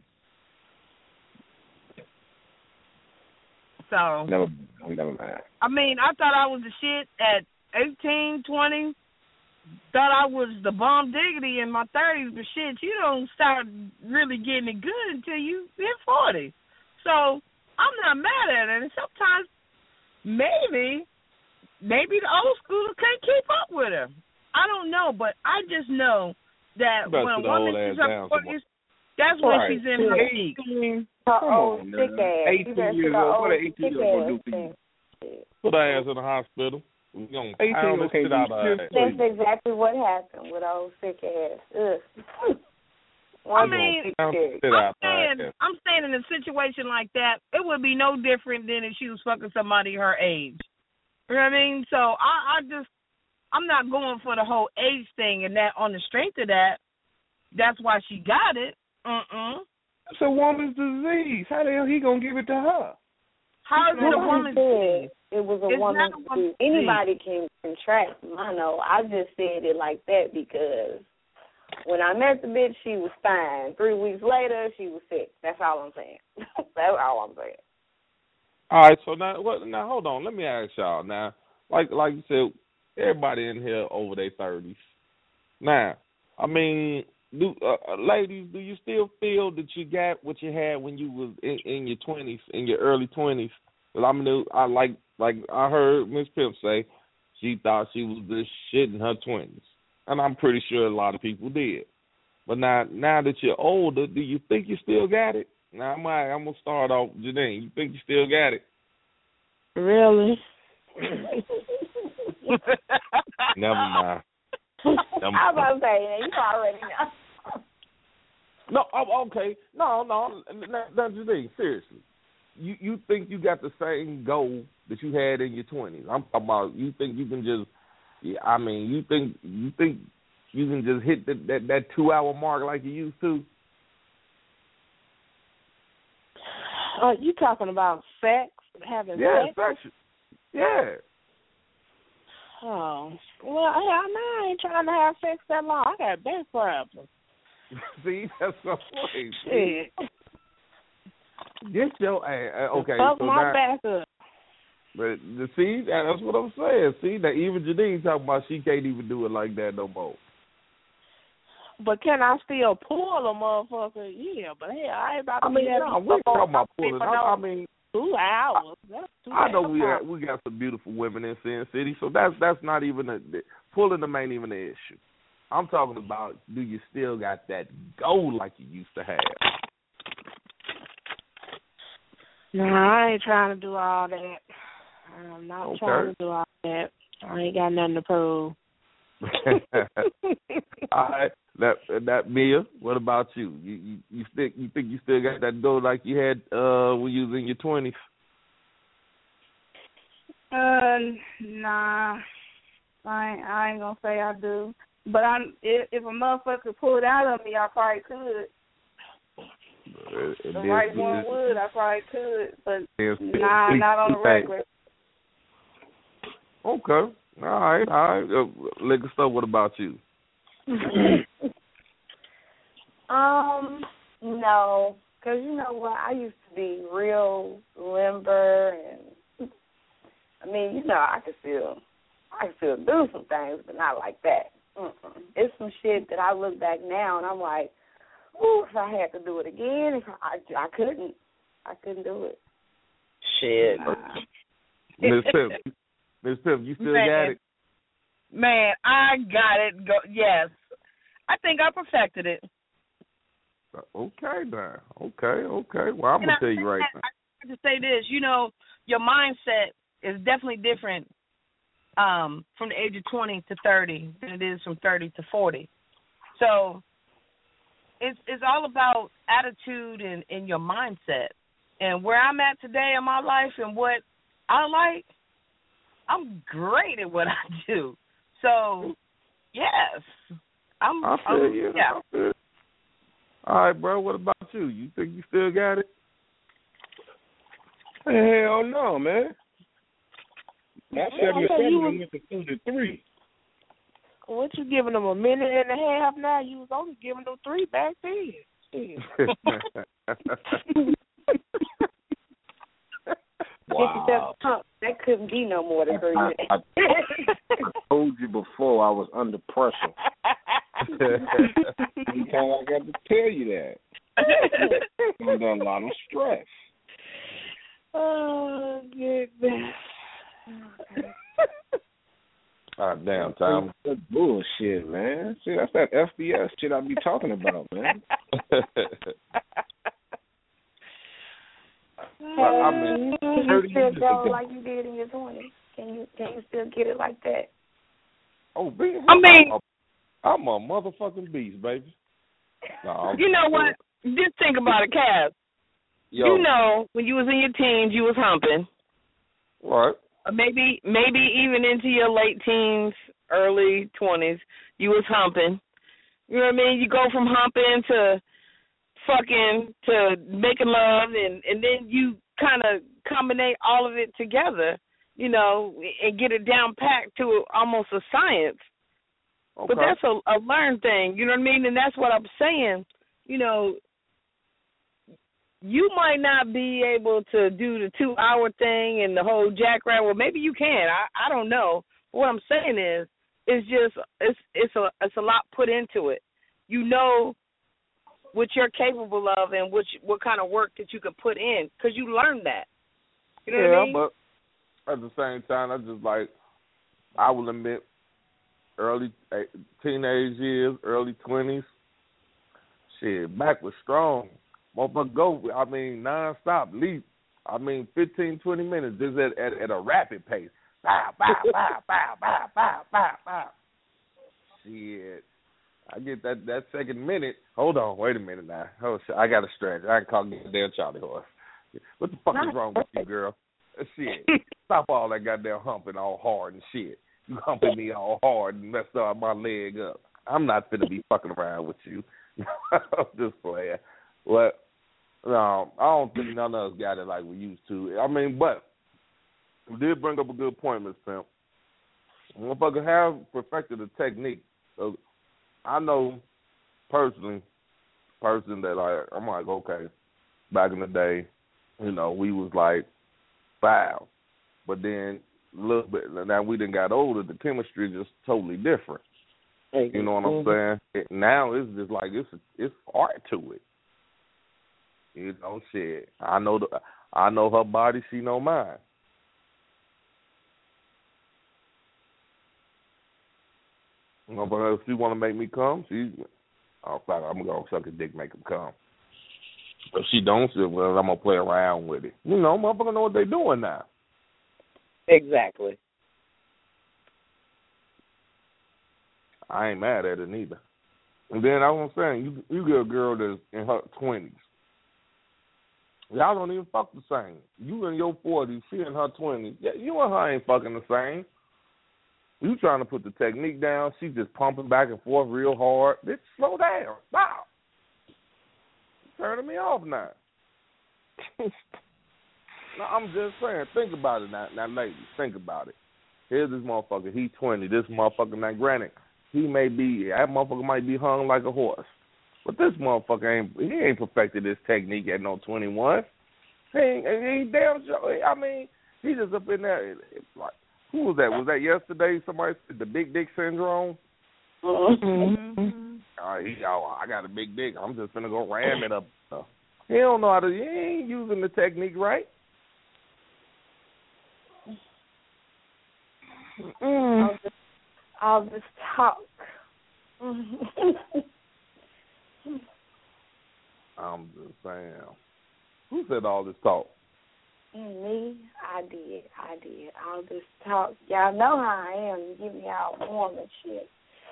So never mind. I mean, I thought I was the shit at 18, 20. Thought I was the bomb diggity in my 30s, but shit, you don't start really getting it good until you hit 40. So I'm not mad at it. And sometimes maybe the old schooler can't keep up with her. I don't know, but I just know that when a woman is her 40s, that's when she's in her peak. Her old sick ass. 18 years old. What an 18-year-old do to you? Put her ass in the hospital. We're going to pound the shit out of her. That's exactly what happened with old sick ass. Ugh. I mean, I'm saying in a situation like that, it would be no different than if she was fucking somebody her age. You know what I mean? So I'm not going for the whole age thing, and that on the strength of that, that's why she got it. It's a woman's disease. How the hell he gonna give it to her? How is it a woman's disease? It was a woman's disease. Anybody can contract mono. I just said it like that because when I met the bitch, she was fine. 3 weeks later, she was sick. That's all I'm saying. That's all I'm saying. All right, so now hold on. Let me ask y'all. Now, like you said, everybody in here over their 30s. Now, I mean, ladies, do you still feel that you got what you had when you was in your 20s, in your early 20s? Well, I heard Miss Pimp say she thought she was this shit in her 20s, and I'm pretty sure a lot of people did. But now that you're older, do you think you still got it? Now I'm gonna start off, Janine. You think you still got it? Really? Never mind. I was about to say, you already know. No, okay. No, Janine, seriously. You think you got the same goal that you had in your 20s? I'm talking about you think you can just, you think you can just hit that 2 hour mark like you used to? You talking about sex? Having sex? Yeah. Oh, well, I ain't trying to have sex that long. I got back problems. See, that's my point. Shit. Get your ass. Okay, fuck so my now, back up. But see, that's what I'm saying. See, that even Janine talking about she can't even do it like that no more. But can I still pull a motherfucker? Yeah, but hell, I ain't about to be having we're talking about pulling. I mean, 2 hours. That's 2 I know hours. we got some beautiful women in Sin City, so that's not even pulling them ain't even an issue. I'm talking about, do you still got that goal like you used to have? No, I ain't trying to do all that. I'm not trying to do all that. I ain't got nothing to prove. All right, that Mia. What about you? You think you still got that goal like you had when you was in your 20s? Nah, I ain't gonna say I do. But if a motherfucker pulled out of me, I probably could. The right one would, I probably could, but not on the regular. Okay. All right. Liquor Store, what about you? No, because you know what? I used to be real limber, and I mean, you know, I could still do some things, but not like that. It's some shit that I look back now, and I'm like, ooh, if I had to do it again, I couldn't do it. Shit. Miss Pimp, you still got it? Man, I got it. Yes. I think I perfected it. Okay, then. Okay. Well, I'm going to tell you right now. I have to say this. Your mindset is definitely different from the age of 20 to 30 than it is from 30 to 40. So it's all about attitude and your mindset. And where I'm at today in my life and what I like, I'm great at what I do. So, yes. I feel you. Yeah. All right, bro, what about you? You think you still got it? Hell no, man. My 7-7 went to 3. What you giving them, a minute and a half now? You was only giving them 3 back then. Wow. That couldn't be no more than 3 minutes. I told you before I was under pressure. Every time I got to tell you that. I'm under a lot of stress. Oh, goodness. Damn, Tom. That's bullshit, man. See, that's that FBS shit I be talking about, man. Can you still go like you did in your 20s? Can you still get it like that? Oh, beast. I'm a motherfucking beast, baby. No, you know what? Just think about it, Cass. Yo. You know, when you was in your teens, you was humping. What? Maybe even into your late teens, early 20s, you was humping. You know what I mean? You go from humping to fucking to making love, and then you kind of combine all of it together, and get it down packed to almost a science. Okay. But that's a learned thing, you know what I mean? And that's what I'm saying. You might not be able to do the 2-hour thing and the whole jackrabbit. Well, maybe you can. I don't know. But what I'm saying is, it's a lot put into it. You know what you're capable of and what kind of work that you can put in because you learned that. You know what I mean? But at the same time, I will admit, early teenage years, early 20s, shit, back was strong. Motherfucker go, nonstop, leap. 15, 20 minutes, just at a rapid pace. Bow, bow, bow, bow, bow, bow, bow, bow. Shit. I get that second minute. Hold on, wait a minute now. Oh, shit, I got to stretch. I ain't calling you a damn Charlie horse. What the fuck is wrong with you, girl? Shit. Stop all that goddamn humping all hard and shit. You humping me all hard and messed up my leg up. I'm not finna be fucking around with you. I'm just playing. Well, no, I don't think none of us got it like we used to. But you did bring up a good point, Ms. Pimp. Motherfucker have perfected the technique. So I know personally, that I'm like, okay, back in the day, we was like 5. But then a little bit, now we done got older, the chemistry is just totally different. You know what I'm saying? Now it's just like, it's art to it. Shit. I know her body, she know mine. But if she want to make me come, I'm going to suck a dick, make him come. If she don't, I'm going to play around with it. Motherfucker know what they doing now. Exactly. I ain't mad at it neither. And then I was saying, you get a girl that's in her 20s. Y'all don't even fuck the same. You in your 40s, she in her 20s. Yeah, you and her ain't fucking the same. You trying to put the technique down, she's just pumping back and forth real hard. Bitch, slow down. Wow. Turning me off now. No, I'm just saying, think about it now, ladies, think about it. Here's this motherfucker, he 20, this motherfucker, now granted, that motherfucker might be hung like a horse. But this motherfucker ain't perfected this technique at no 21. He ain't damn sure. He just up in there. Like, who was that? Was that yesterday? Somebody said the big dick syndrome? Mm-hmm. I got a big dick. I'm just going to go ram it up. He don't know he ain't using the technique right. All this talk I'm just saying. Who said all this talk? Me? I did. All this talk. Y'all know how I am. You get me all warm and shit.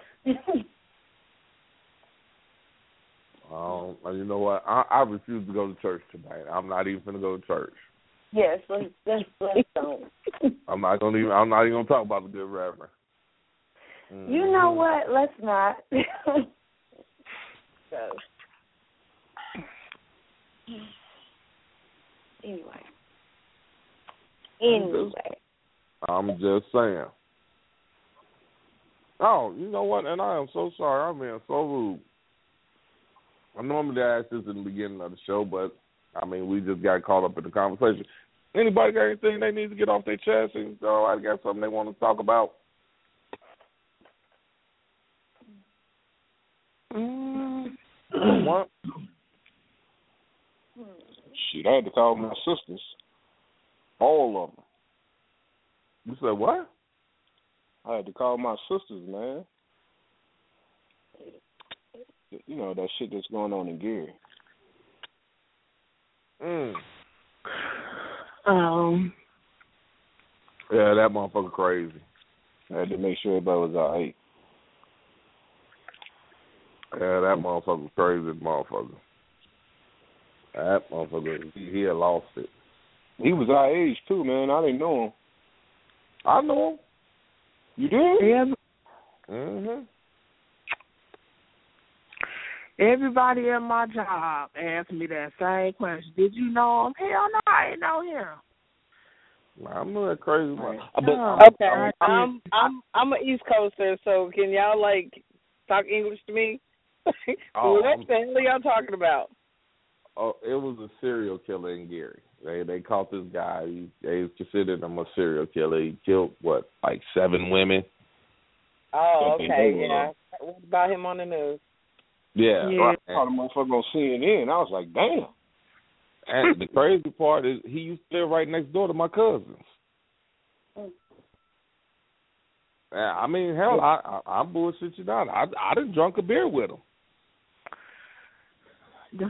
You know what? I refuse to go to church tonight. I'm not even going to go to church. Yes, let's don't. I'm not even gonna talk about the good Reverend. Mm-hmm. You know what? Let's not. So anyway. I'm just saying. Oh, you know what? And I am so sorry. I'm being so rude. I normally ask this in the beginning of the show, but I mean, we just got caught up in the conversation. Anybody got anything they need to get off their chest? And I got something they want to talk about? What? Shit, I had to call my sisters. All of them. You said what? I had to call my sisters, man. You know, that shit that's going on in Gary. Yeah, that motherfucker crazy. I had to make sure everybody was all right. Yeah, that motherfucker crazy, motherfucker. That motherfucker, he had lost it. He was our age, too, man. I didn't know him. I know him. You did? Yeah. Mm-hmm. Everybody at my job asked me that same question. Did you know him? Hell no, I didn't know him. I know that crazy man. Okay, I'm an East Coaster, so can y'all talk English to me? What the hell are y'all talking about? Oh, it was a serial killer in Gary. They caught this guy. They considered him a serial killer. He killed 7 women. Oh, okay, yeah. What about him on the news? Yeah. I saw the motherfucker on CNN. I was like, damn. And the crazy part is he used to live right next door to my cousins. I mean, hell, I bullshit you down. I done drunk a beer with him. The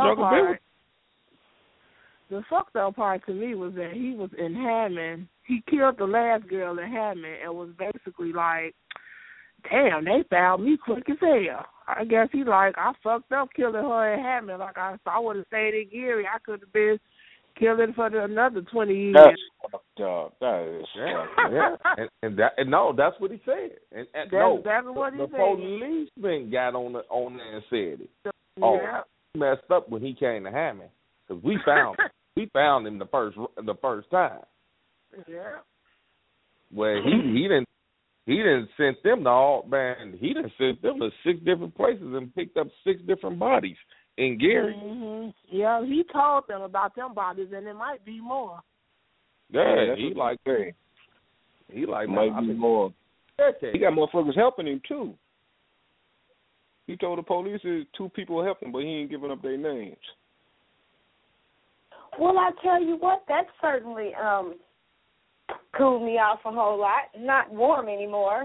fucked up part to me was that he was in Hammond. He killed the last girl in Hammond and was basically like, damn, they found me quick as hell. I guess he I fucked up killing her in Hammond. If I would have stayed in Gary, I could have been killing for another 20 years. That's fucked up. That is fucked up. No, that's what he said. And that's no, exactly what he said. The policeman got on there and said it. Yeah. He messed up when he came to Hammond because we found him the first time. Yeah. Well, he didn't send them to all, man. He didn't send them to 6 different places and picked up 6 different bodies in Gary. Mm-hmm. Yeah, he told them about them bodies, and it might be more. Yeah, he might be more. He got motherfuckers helping him too. He told the police 2 people helped him, but he ain't giving up their names. Well, I tell you what, that certainly cooled me off a whole lot. Not warm anymore.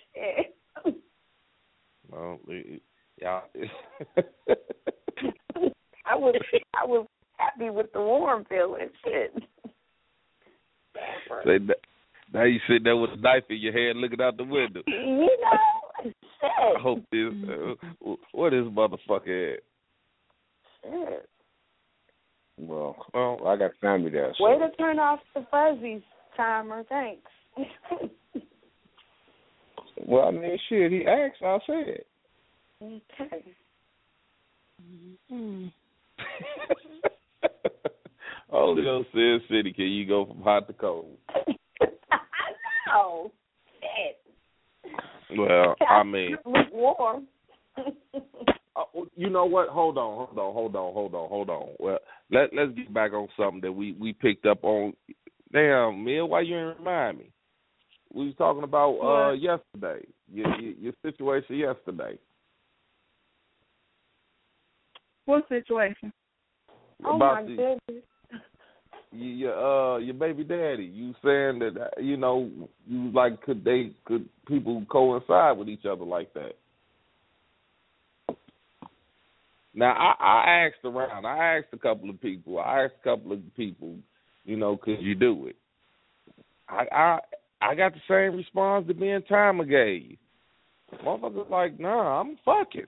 Well, yeah. I was happy with the warm feeling. Shit. Now you sitting there with a knife in your hand looking out the window. You know, shit. I hope this. What is motherfucker at? Shit. Well, I got family there. So. Way to turn off the fuzzies, timer. Thanks. Well, I mean, shit, he asked, I'll say it. Okay. Mm-hmm. Only on Sin City can you go from hot to cold. I know. Shit. Well, I mean. Warm. You know what? Hold on. Well, let's get back on something that we picked up on. Damn, Mel, why you didn't remind me? We was talking about yesterday. Your situation yesterday. What situation? Oh my goodness. Your baby daddy. You saying that you like could people coincide with each other like that? Now, I asked around. I asked a couple of people. You know, could you do it? I got the same response that me and Timer gave. Motherfuckers like, nah, I'm fucking.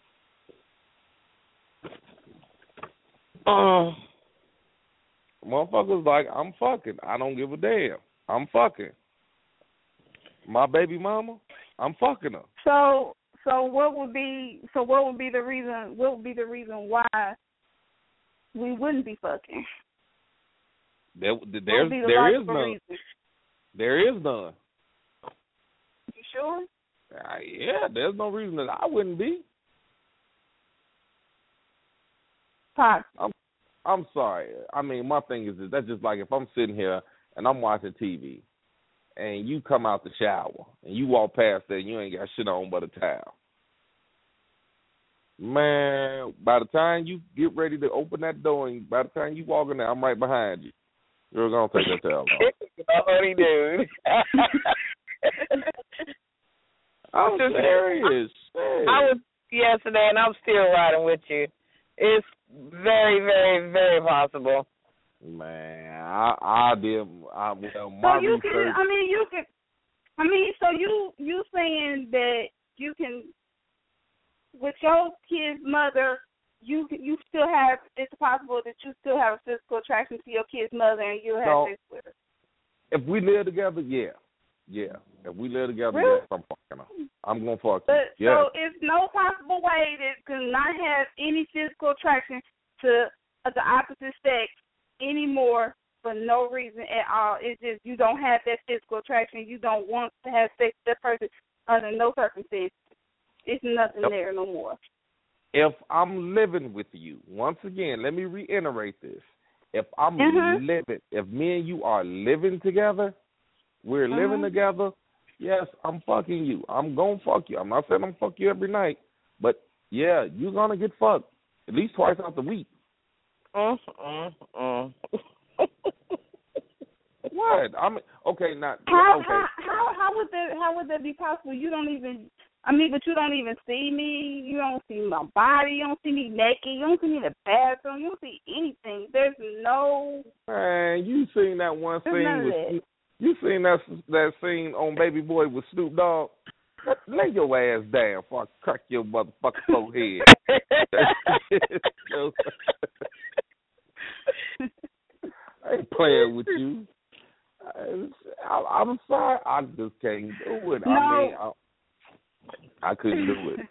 Motherfuckers like, I'm fucking. I don't give a damn. I'm fucking. My baby mama, I'm fucking her. So what would be the reason? What would be the reason why we wouldn't be fucking? There is none. Reason? There is none. You sure? Yeah, there's no reason that I wouldn't be. Pop. I'm sorry. I mean, my thing is that's just like if I'm sitting here and I'm watching TV, and you come out the shower and you walk past there and you ain't got shit on but a towel. Man, by the time you get ready to open that door and by the time you walk in there, I'm right behind you. You're going to take that towel off. Funny dude. I'm just serious. I was yesterday and I'm still riding with you. It's very, very, very possible. Man, I did. My you research. So you saying that you can, with your kid's mother, you still have. It's possible that you still have a physical attraction to your kid's mother, and you have sex with her. If we live together, yeah. If we live together, really? yes, I'm fucking her. I'm gonna fuck you. Yeah. So it's no possible way that could not have any physical attraction to the opposite sex anymore for no reason at all. It's just you don't have that physical attraction. You don't want to have sex with that person under no circumstances. It's nothing there no more. If I'm living with you, once again, let me reiterate this. If I'm living, if me and you are living together, we're living together, yes, I'm fucking you. I'm going to fuck you. I'm not saying I'm fuck you every night, but, yeah, you're going to get fucked at least twice out the week. What? I mean, okay, not okay. How would that be possible? You don't even. But you don't even see me. You don't see my body. You don't see me naked. You don't see me in the bathroom. You don't see anything. There's no. Man, you seen that one scene with? You seen that scene on Baby Boy with Snoop Dogg? Lay your ass down before I crack your motherfucking forehead. I ain't playing with you. I'm sorry. I just can't do it. No. I couldn't do it.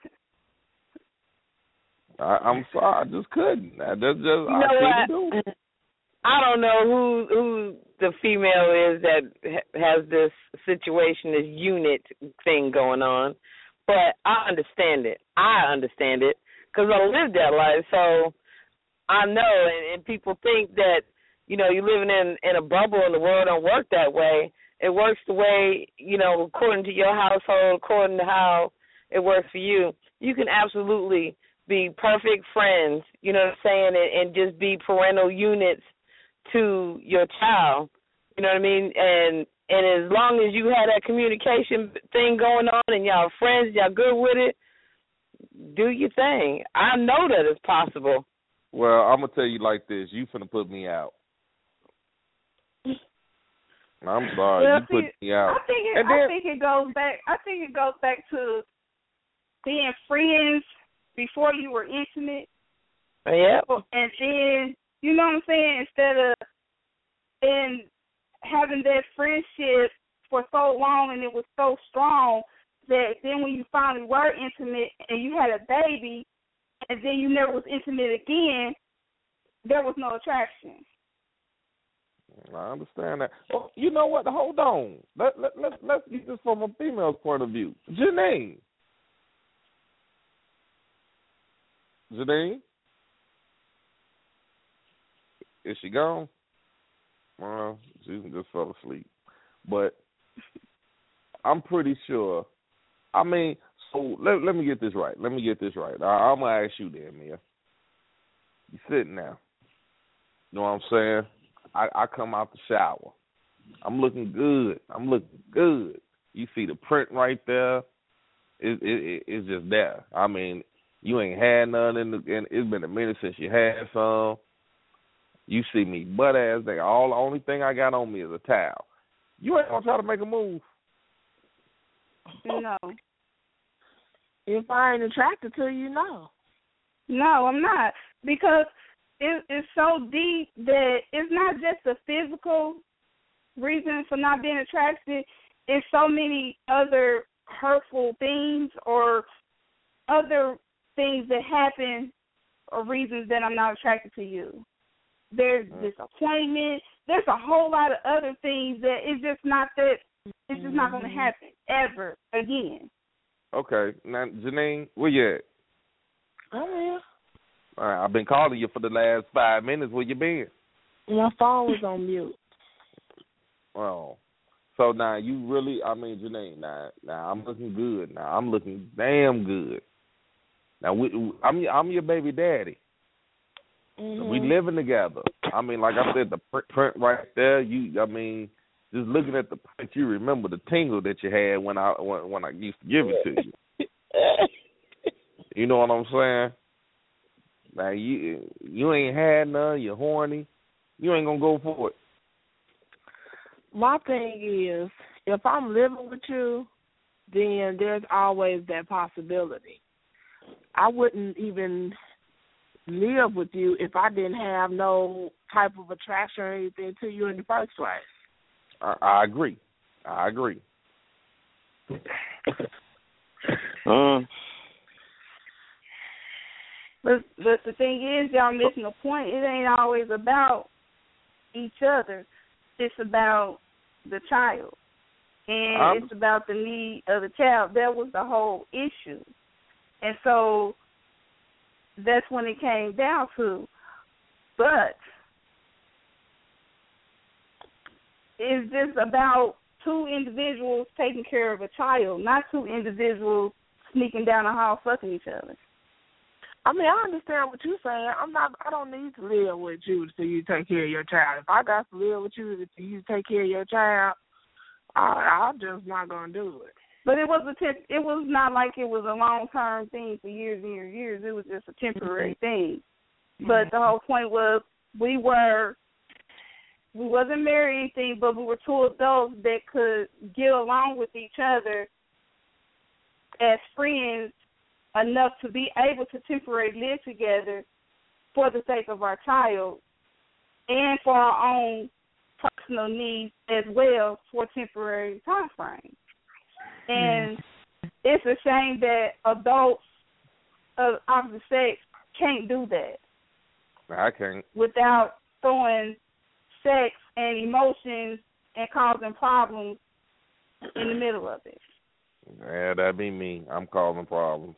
I'm sorry. I just couldn't. I couldn't do it. I don't know who the female is that has this situation, this unit thing going on, but I understand it. Because I lived that life, so I know. And people think that, you're living in a bubble and the world don't work that way. It works the way, according to your household, according to how it works for you. You can absolutely be perfect friends, you know what I'm saying, and just be parental units to your child, you know what I mean? And as long as you have that communication thing going on and y'all friends, y'all good with it, do your thing. I know that it's possible. Well, I'm gonna tell you like this: you finna put me out. I'm sorry, you put me out. I think it goes back. I think it goes back to being friends before you were intimate. Yeah. And then, you know what I'm saying, instead of having that friendship for so long and it was so strong that then when you finally were intimate and you had a baby and then you never was intimate again, there was no attraction. I understand that. Well, you know what? Hold on. Let's get this from a female's point of view. Janine? Is she gone? Well, she just fell asleep. But I'm pretty sure. I mean, so let me get this right. I'm going to ask you then, Mia. You sitting there. You know what I'm saying? I come out the shower. I'm looking good. You see the print right there. It's just there. I mean, You ain't had none and it's been a minute since you had some. You see me butt ass nigga. The only thing I got on me is a towel. You ain't gonna try to make a move. No. If I ain't attracted to you, no. No, I'm not. Because it's so deep that it's not just a physical reason for not being attracted. It's so many other hurtful things or other things that happen or reasons that I'm not attracted to you. There's disappointment. There's a whole lot of other things that it's just not going to happen ever again. Okay. Now, Janine, where you at? I'm here. All right, I've been calling you for the last 5 minutes. Where you been? My phone was on mute. Oh. So now you really, Janine, now I'm looking good. Now I'm looking damn good. Now I'm your baby daddy. Mm-hmm. We living together. Like I said, the print right there. Just looking at the print, you remember the tingle that you had when I used to give it to you. You know what I'm saying? Now you ain't had none. You're horny. You ain't gonna go for it. My thing is, if I'm living with you, then there's always that possibility. I wouldn't even live with you if I didn't have no type of attraction or anything to you in the first place. I agree. But the thing is, y'all missing the point. It ain't always about each other. It's about the child. And it's about the need of the child. That was the whole issue. And so that's when it came down to. But it's just about two individuals taking care of a child, not two individuals sneaking down the hall fucking each other. I understand what you're saying. I don't need to live with you so you take care of your child. If I got to live with you so you take care of your child, I'm just not gonna do it. But it was not like it was a long-term thing for years and years and years. It was just a temporary thing. But the whole point was we wasn't married or anything, but we were two adults that could get along with each other as friends enough to be able to temporarily live together for the sake of our child and for our own personal needs as well for temporary time frames. And it's a shame that adults of opposite sex can't do that. I can't. Without throwing sex and emotions and causing problems in the middle of it. Yeah, that'd be me. I'm causing problems.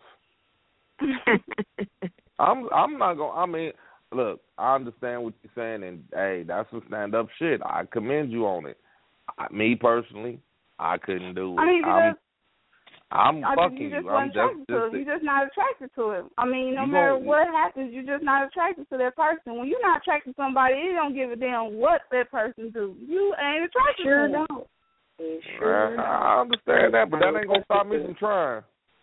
I'm not gonna. Look, I understand what you're saying, and hey, that's some stand-up shit. I commend you on it. Me personally, I couldn't do it. I'm fucking you. You're just not attracted to it. No matter what happens, you're just not attracted to that person. When you're not attracted to somebody, it don't give a damn what that person do. You ain't attracted to them. I understand that, but that ain't gonna stop me from trying.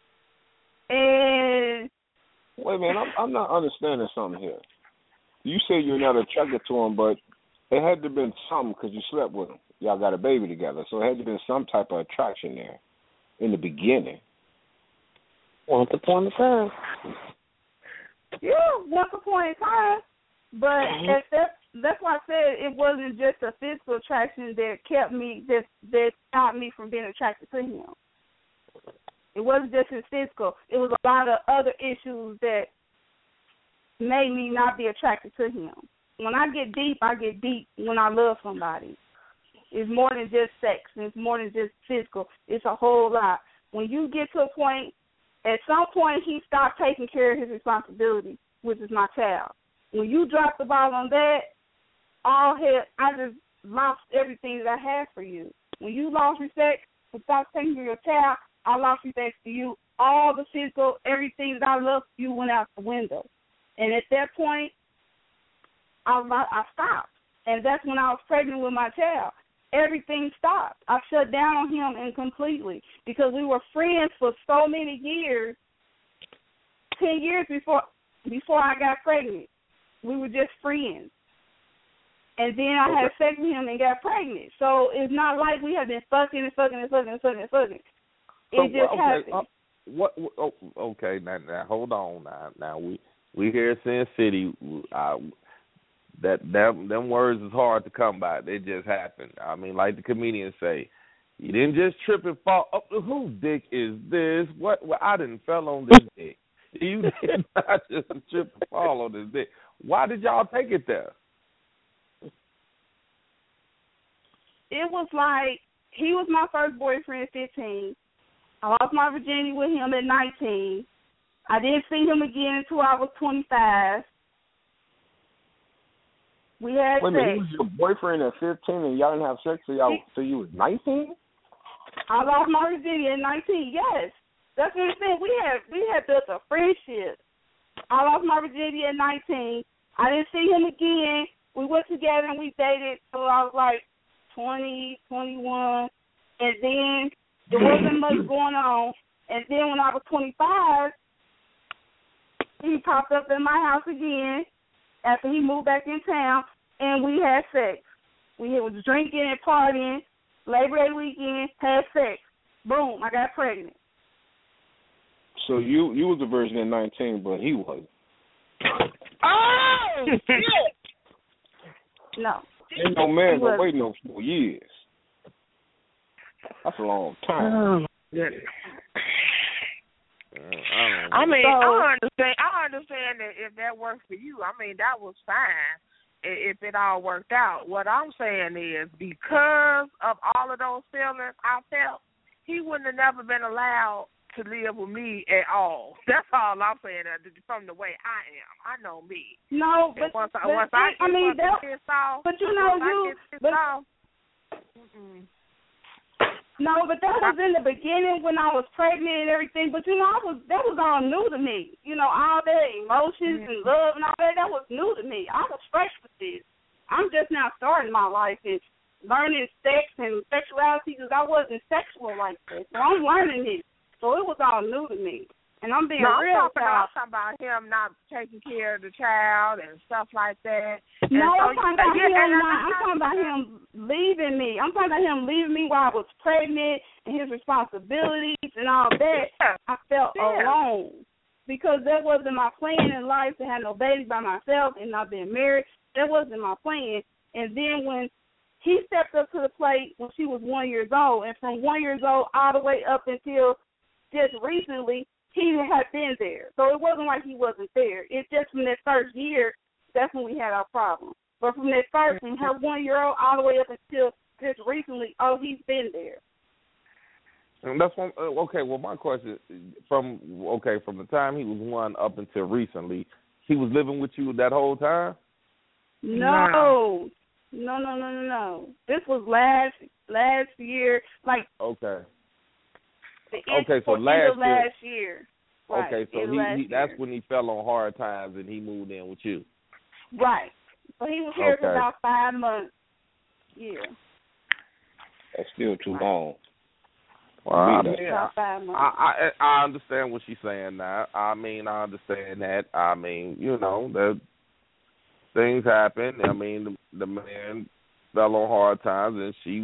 And wait a minute, I'm not understanding something here. You say you're not attracted to him, but it had to have been something because you slept with him. Y'all got a baby together, so it had to have been some type of attraction there in the beginning. Once upon a time. Yeah, once upon a time. But that's why I said it wasn't just a physical attraction that kept me, that stopped me from being attracted to him. It wasn't just his physical. It was a lot of other issues that made me not be attracted to him. When I get deep when I love somebody. It's more than just sex. It's more than just physical. It's a whole lot. When you get to a point, at some point he stopped taking care of his responsibility, which is my child. When you drop the ball on that, I just lost everything that I had for you. When you lost respect and stopped taking care of your child, I lost respect for you. All the physical, everything that I loved for you went out the window. And at that point, I stopped. And that's when I was pregnant with my child. Everything stopped. I shut down on him and completely because we were friends for so many years 10 years before I got pregnant. We were just friends. And then I had sex with him and got pregnant. So it's not like we have been fucking. It just happened. Okay, now hold on. Now we here in Sin City. Them words is hard to come by. They just happened. I mean, like the comedians say, you didn't just trip and fall. Oh, whose dick is this? What? Well, I didn't fell on this dick. You did not just trip and fall on this dick. Why did y'all take it there? It was like he was my first boyfriend at 15. I lost my virginity with him at 19. I didn't see him again until I was 25. We had sex. He was your boyfriend at 15 and y'all didn't have sex till you was 19? I lost my virginity at 19, yes. That's what I'm saying. We had built a friendship. I lost my virginity at 19. I didn't see him again. We went together and we dated till I was like 20, 21. And then there wasn't much going on. And then when I was 25, he popped up in my house again after he moved back in town, and we had sex. We was drinking and partying. Labor Day weekend, had sex. Boom, I got pregnant. So you was a virgin at 19, but he wasn't. Oh, shit! No. Ain't no man gonna wait no 4 years. That's a long time. Oh, goodness. I mean, I understand that if that works for you. I mean, that was fine if it all worked out. What I'm saying is because of all of those feelings I felt, he wouldn't have never been allowed to live with me at all. That's all I'm saying from the way I am. I know me. No, but once I get pissed off, but you know No, but that was in the beginning when I was pregnant and everything. But you know, that was all new to me. You know, all that emotions and love and all that was new to me. I was fresh with this. I'm just now starting my life and learning sex and sexuality because I wasn't sexual like this. So I'm learning this. So it was all new to me. And I'm being real I'm talking about him not taking care of the child and stuff like that. No, I'm talking about him leaving me. I'm talking about him leaving me while I was pregnant and his responsibilities and all that. I felt alone because that wasn't my plan in life to have no baby by myself and not being married. That wasn't my plan. And then when he stepped up to the plate when she was 1 year old, and from 1 year old all the way up until just recently, he had been there. So it wasn't like he wasn't there. It's just from that first year, that's when we had our problem. But from that first, from her 1 year old all the way up until just recently, he's been there. And that's one. Okay, well, my question from the time he was 1 up until recently, he was living with you that whole time? No. This was last year, like. Okay. So last year. Right. Okay, so he that's when he fell on hard times and he moved in with you. Right. So he was here for about 5 months. Yeah. That's still too long. Well, I understand what she's saying now. I mean, I understand that. I mean, you know, that things happen. I mean, the man fell on hard times and she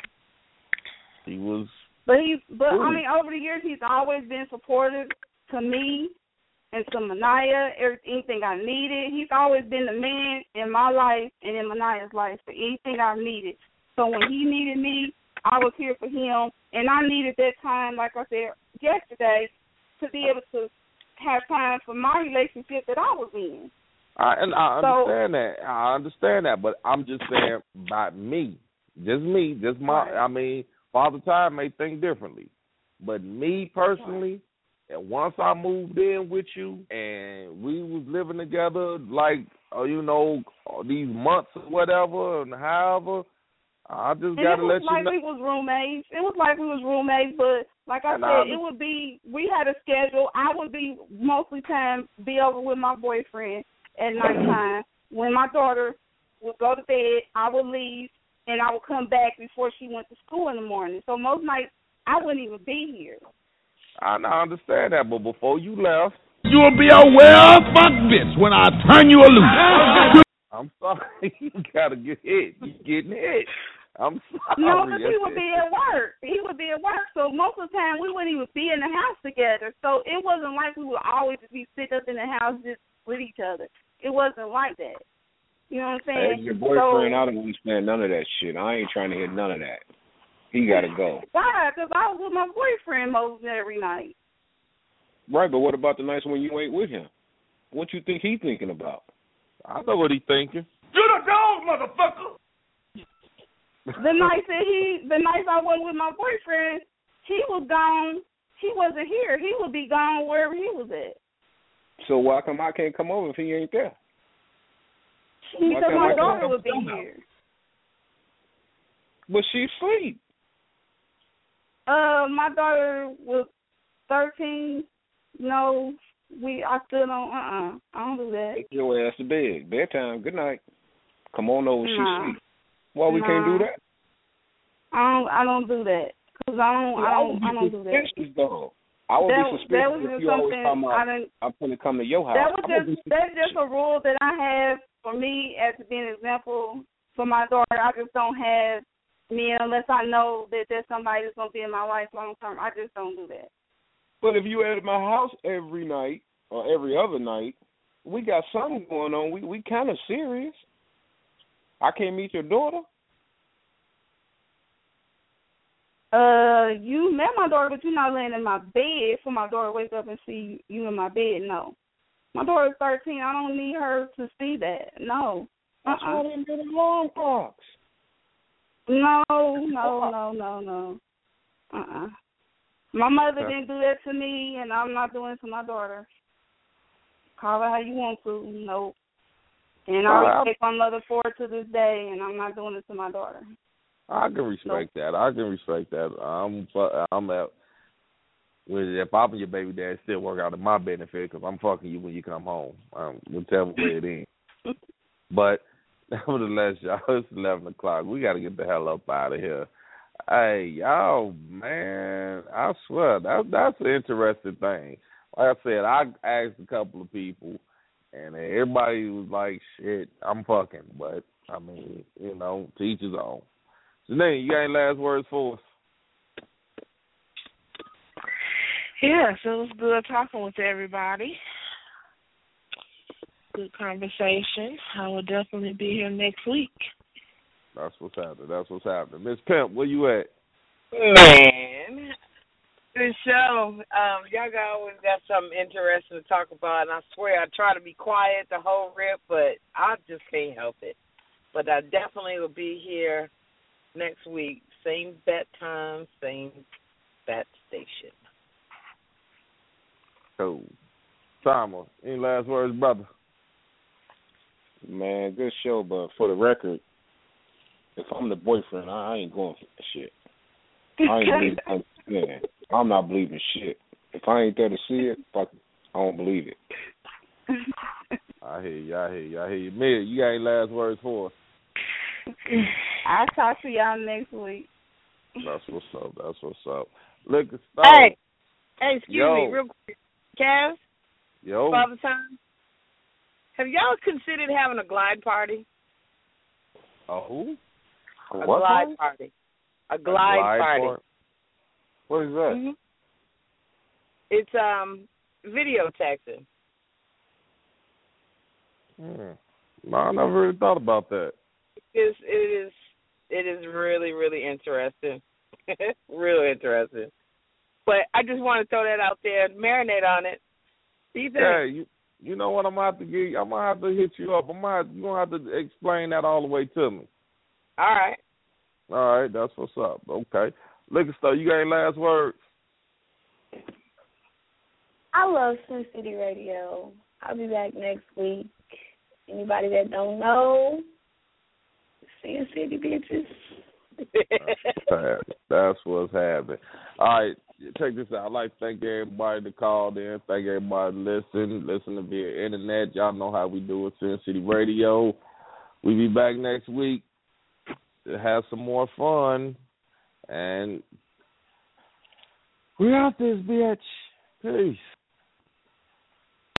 was. But I mean, over the years, he's always been supportive to me and to Manaya, anything I needed. He's always been the man in my life and in Manaya's life for anything I needed. So when he needed me, I was here for him. And I needed that time, like I said yesterday, to be able to have time for my relationship that I was in. I understand that, but I'm just saying by me, just my, right. I mean, Father Time may think differently, but me personally, and once I moved in with you and we was living together, like, you know, these months or whatever and however, I just got to let you know. It was like we was roommates, but like I said, it would be, we had a schedule. I would be mostly time be over with my boyfriend at nighttime. When my daughter would go to bed, I would leave. And I would come back before she went to school in the morning. So most nights, I wouldn't even be here. I understand that, but before you left, You'll be a well-fuck bitch when I turn you loose. I'm sorry. You gotta get hit. You getting hit. I'm sorry. No, because he would be at work. He would be at work, so most of the time we wouldn't even be in the house together. So it wasn't like we would always be sitting up in the house just with each other. It wasn't like that. You know what I'm saying? Hey, your boyfriend, I don't understand none of that shit. I ain't trying to hear none of that. He got to go. Why? Because I was with my boyfriend most every night. Right, but what about the nights when you ain't with him? What you think he thinking about? I know what he thinking. You the dog, motherfucker. The nights I wasn't with my boyfriend, he was gone. He wasn't here. He would be gone wherever he was at. So why come I can't come over if he ain't there? Because my daughter would be here. But she's asleep. My daughter was 13. No, I still don't. I don't do that. Take your ass to bed. Bedtime. Good night. Come on over. She's asleep. Why we can't do that? I don't do that. Cause I don't do that. Though. I would be suspicious if you always talking about I'm going to come to your house. That's just a rule that I have for me as to be an example for my daughter. I just don't have me unless I know that there's somebody that's going to be in my life long term. I just don't do that. But if you at my house every night or every other night, we got something going on. We kind of serious. I can't meet your daughter. You met my daughter, but you're not laying in my bed for my daughter to wake up and see you in my bed. No. My daughter's 13. I don't need her to see that. No. That's why they did alarm clocks. No. My mother didn't do that to me, and I'm not doing it to my daughter. Call her how you want to. Nope. And I respect my mother for it to this day, and I'm not doing it to my daughter. I can respect that. I can respect that. If I'm your baby dad, it still work out in my benefit because I'm fucking you when you come home. Whichever way it is. But nevertheless, y'all, it's 11 o'clock. We got to get the hell up out of here. Hey, y'all, man, I swear, that's an interesting thing. Like I said, I asked a couple of people, and everybody was like, shit, I'm fucking. But, I mean, to each his own. Janine, you got any last words for us? Yes, it was good talking with everybody. Good conversation. I will definitely be here next week. That's what's happening. Miss Pimp, where you at? Man, good show. Y'all always got something interesting to talk about, and I swear I try to be quiet the whole rip, but I just can't help it. But I definitely will be here next week. Same bat time, same bat station. Cool. Timer, any last words, brother? Man, good show, but for the record, if I'm the boyfriend, I ain't going for that shit. I'm not believing shit. If I ain't there to see it, fuck it, I don't believe it. I hear you. Mia, you got any last words for us? I'll talk to y'all next week. That's what's up. Look, hey, excuse me, real quick. Cass? Yo. Father Time? Have y'all considered having a glide party? A who? A glide party. A glide party. What is that? Mm-hmm. It's video texting. No, I never really thought about that. It is really, really interesting. Real interesting. But I just want to throw that out there and marinate on it. Yeah, you know what I'm going to have to give you? I'm going to have to hit you up. You're going to have to explain that all the way to me. All right, that's what's up. Okay. Liquor Store, you got any last words? I love Sin City Radio. I'll be back next week. Anybody that don't know, Sin City bitches. That's what's happening. All right, check this out. I'd like to thank everybody that called in. Thank everybody listening via internet. Y'all know how we do it, Sin City Radio. We'll be back next week to have some more fun. And we out this bitch. Peace.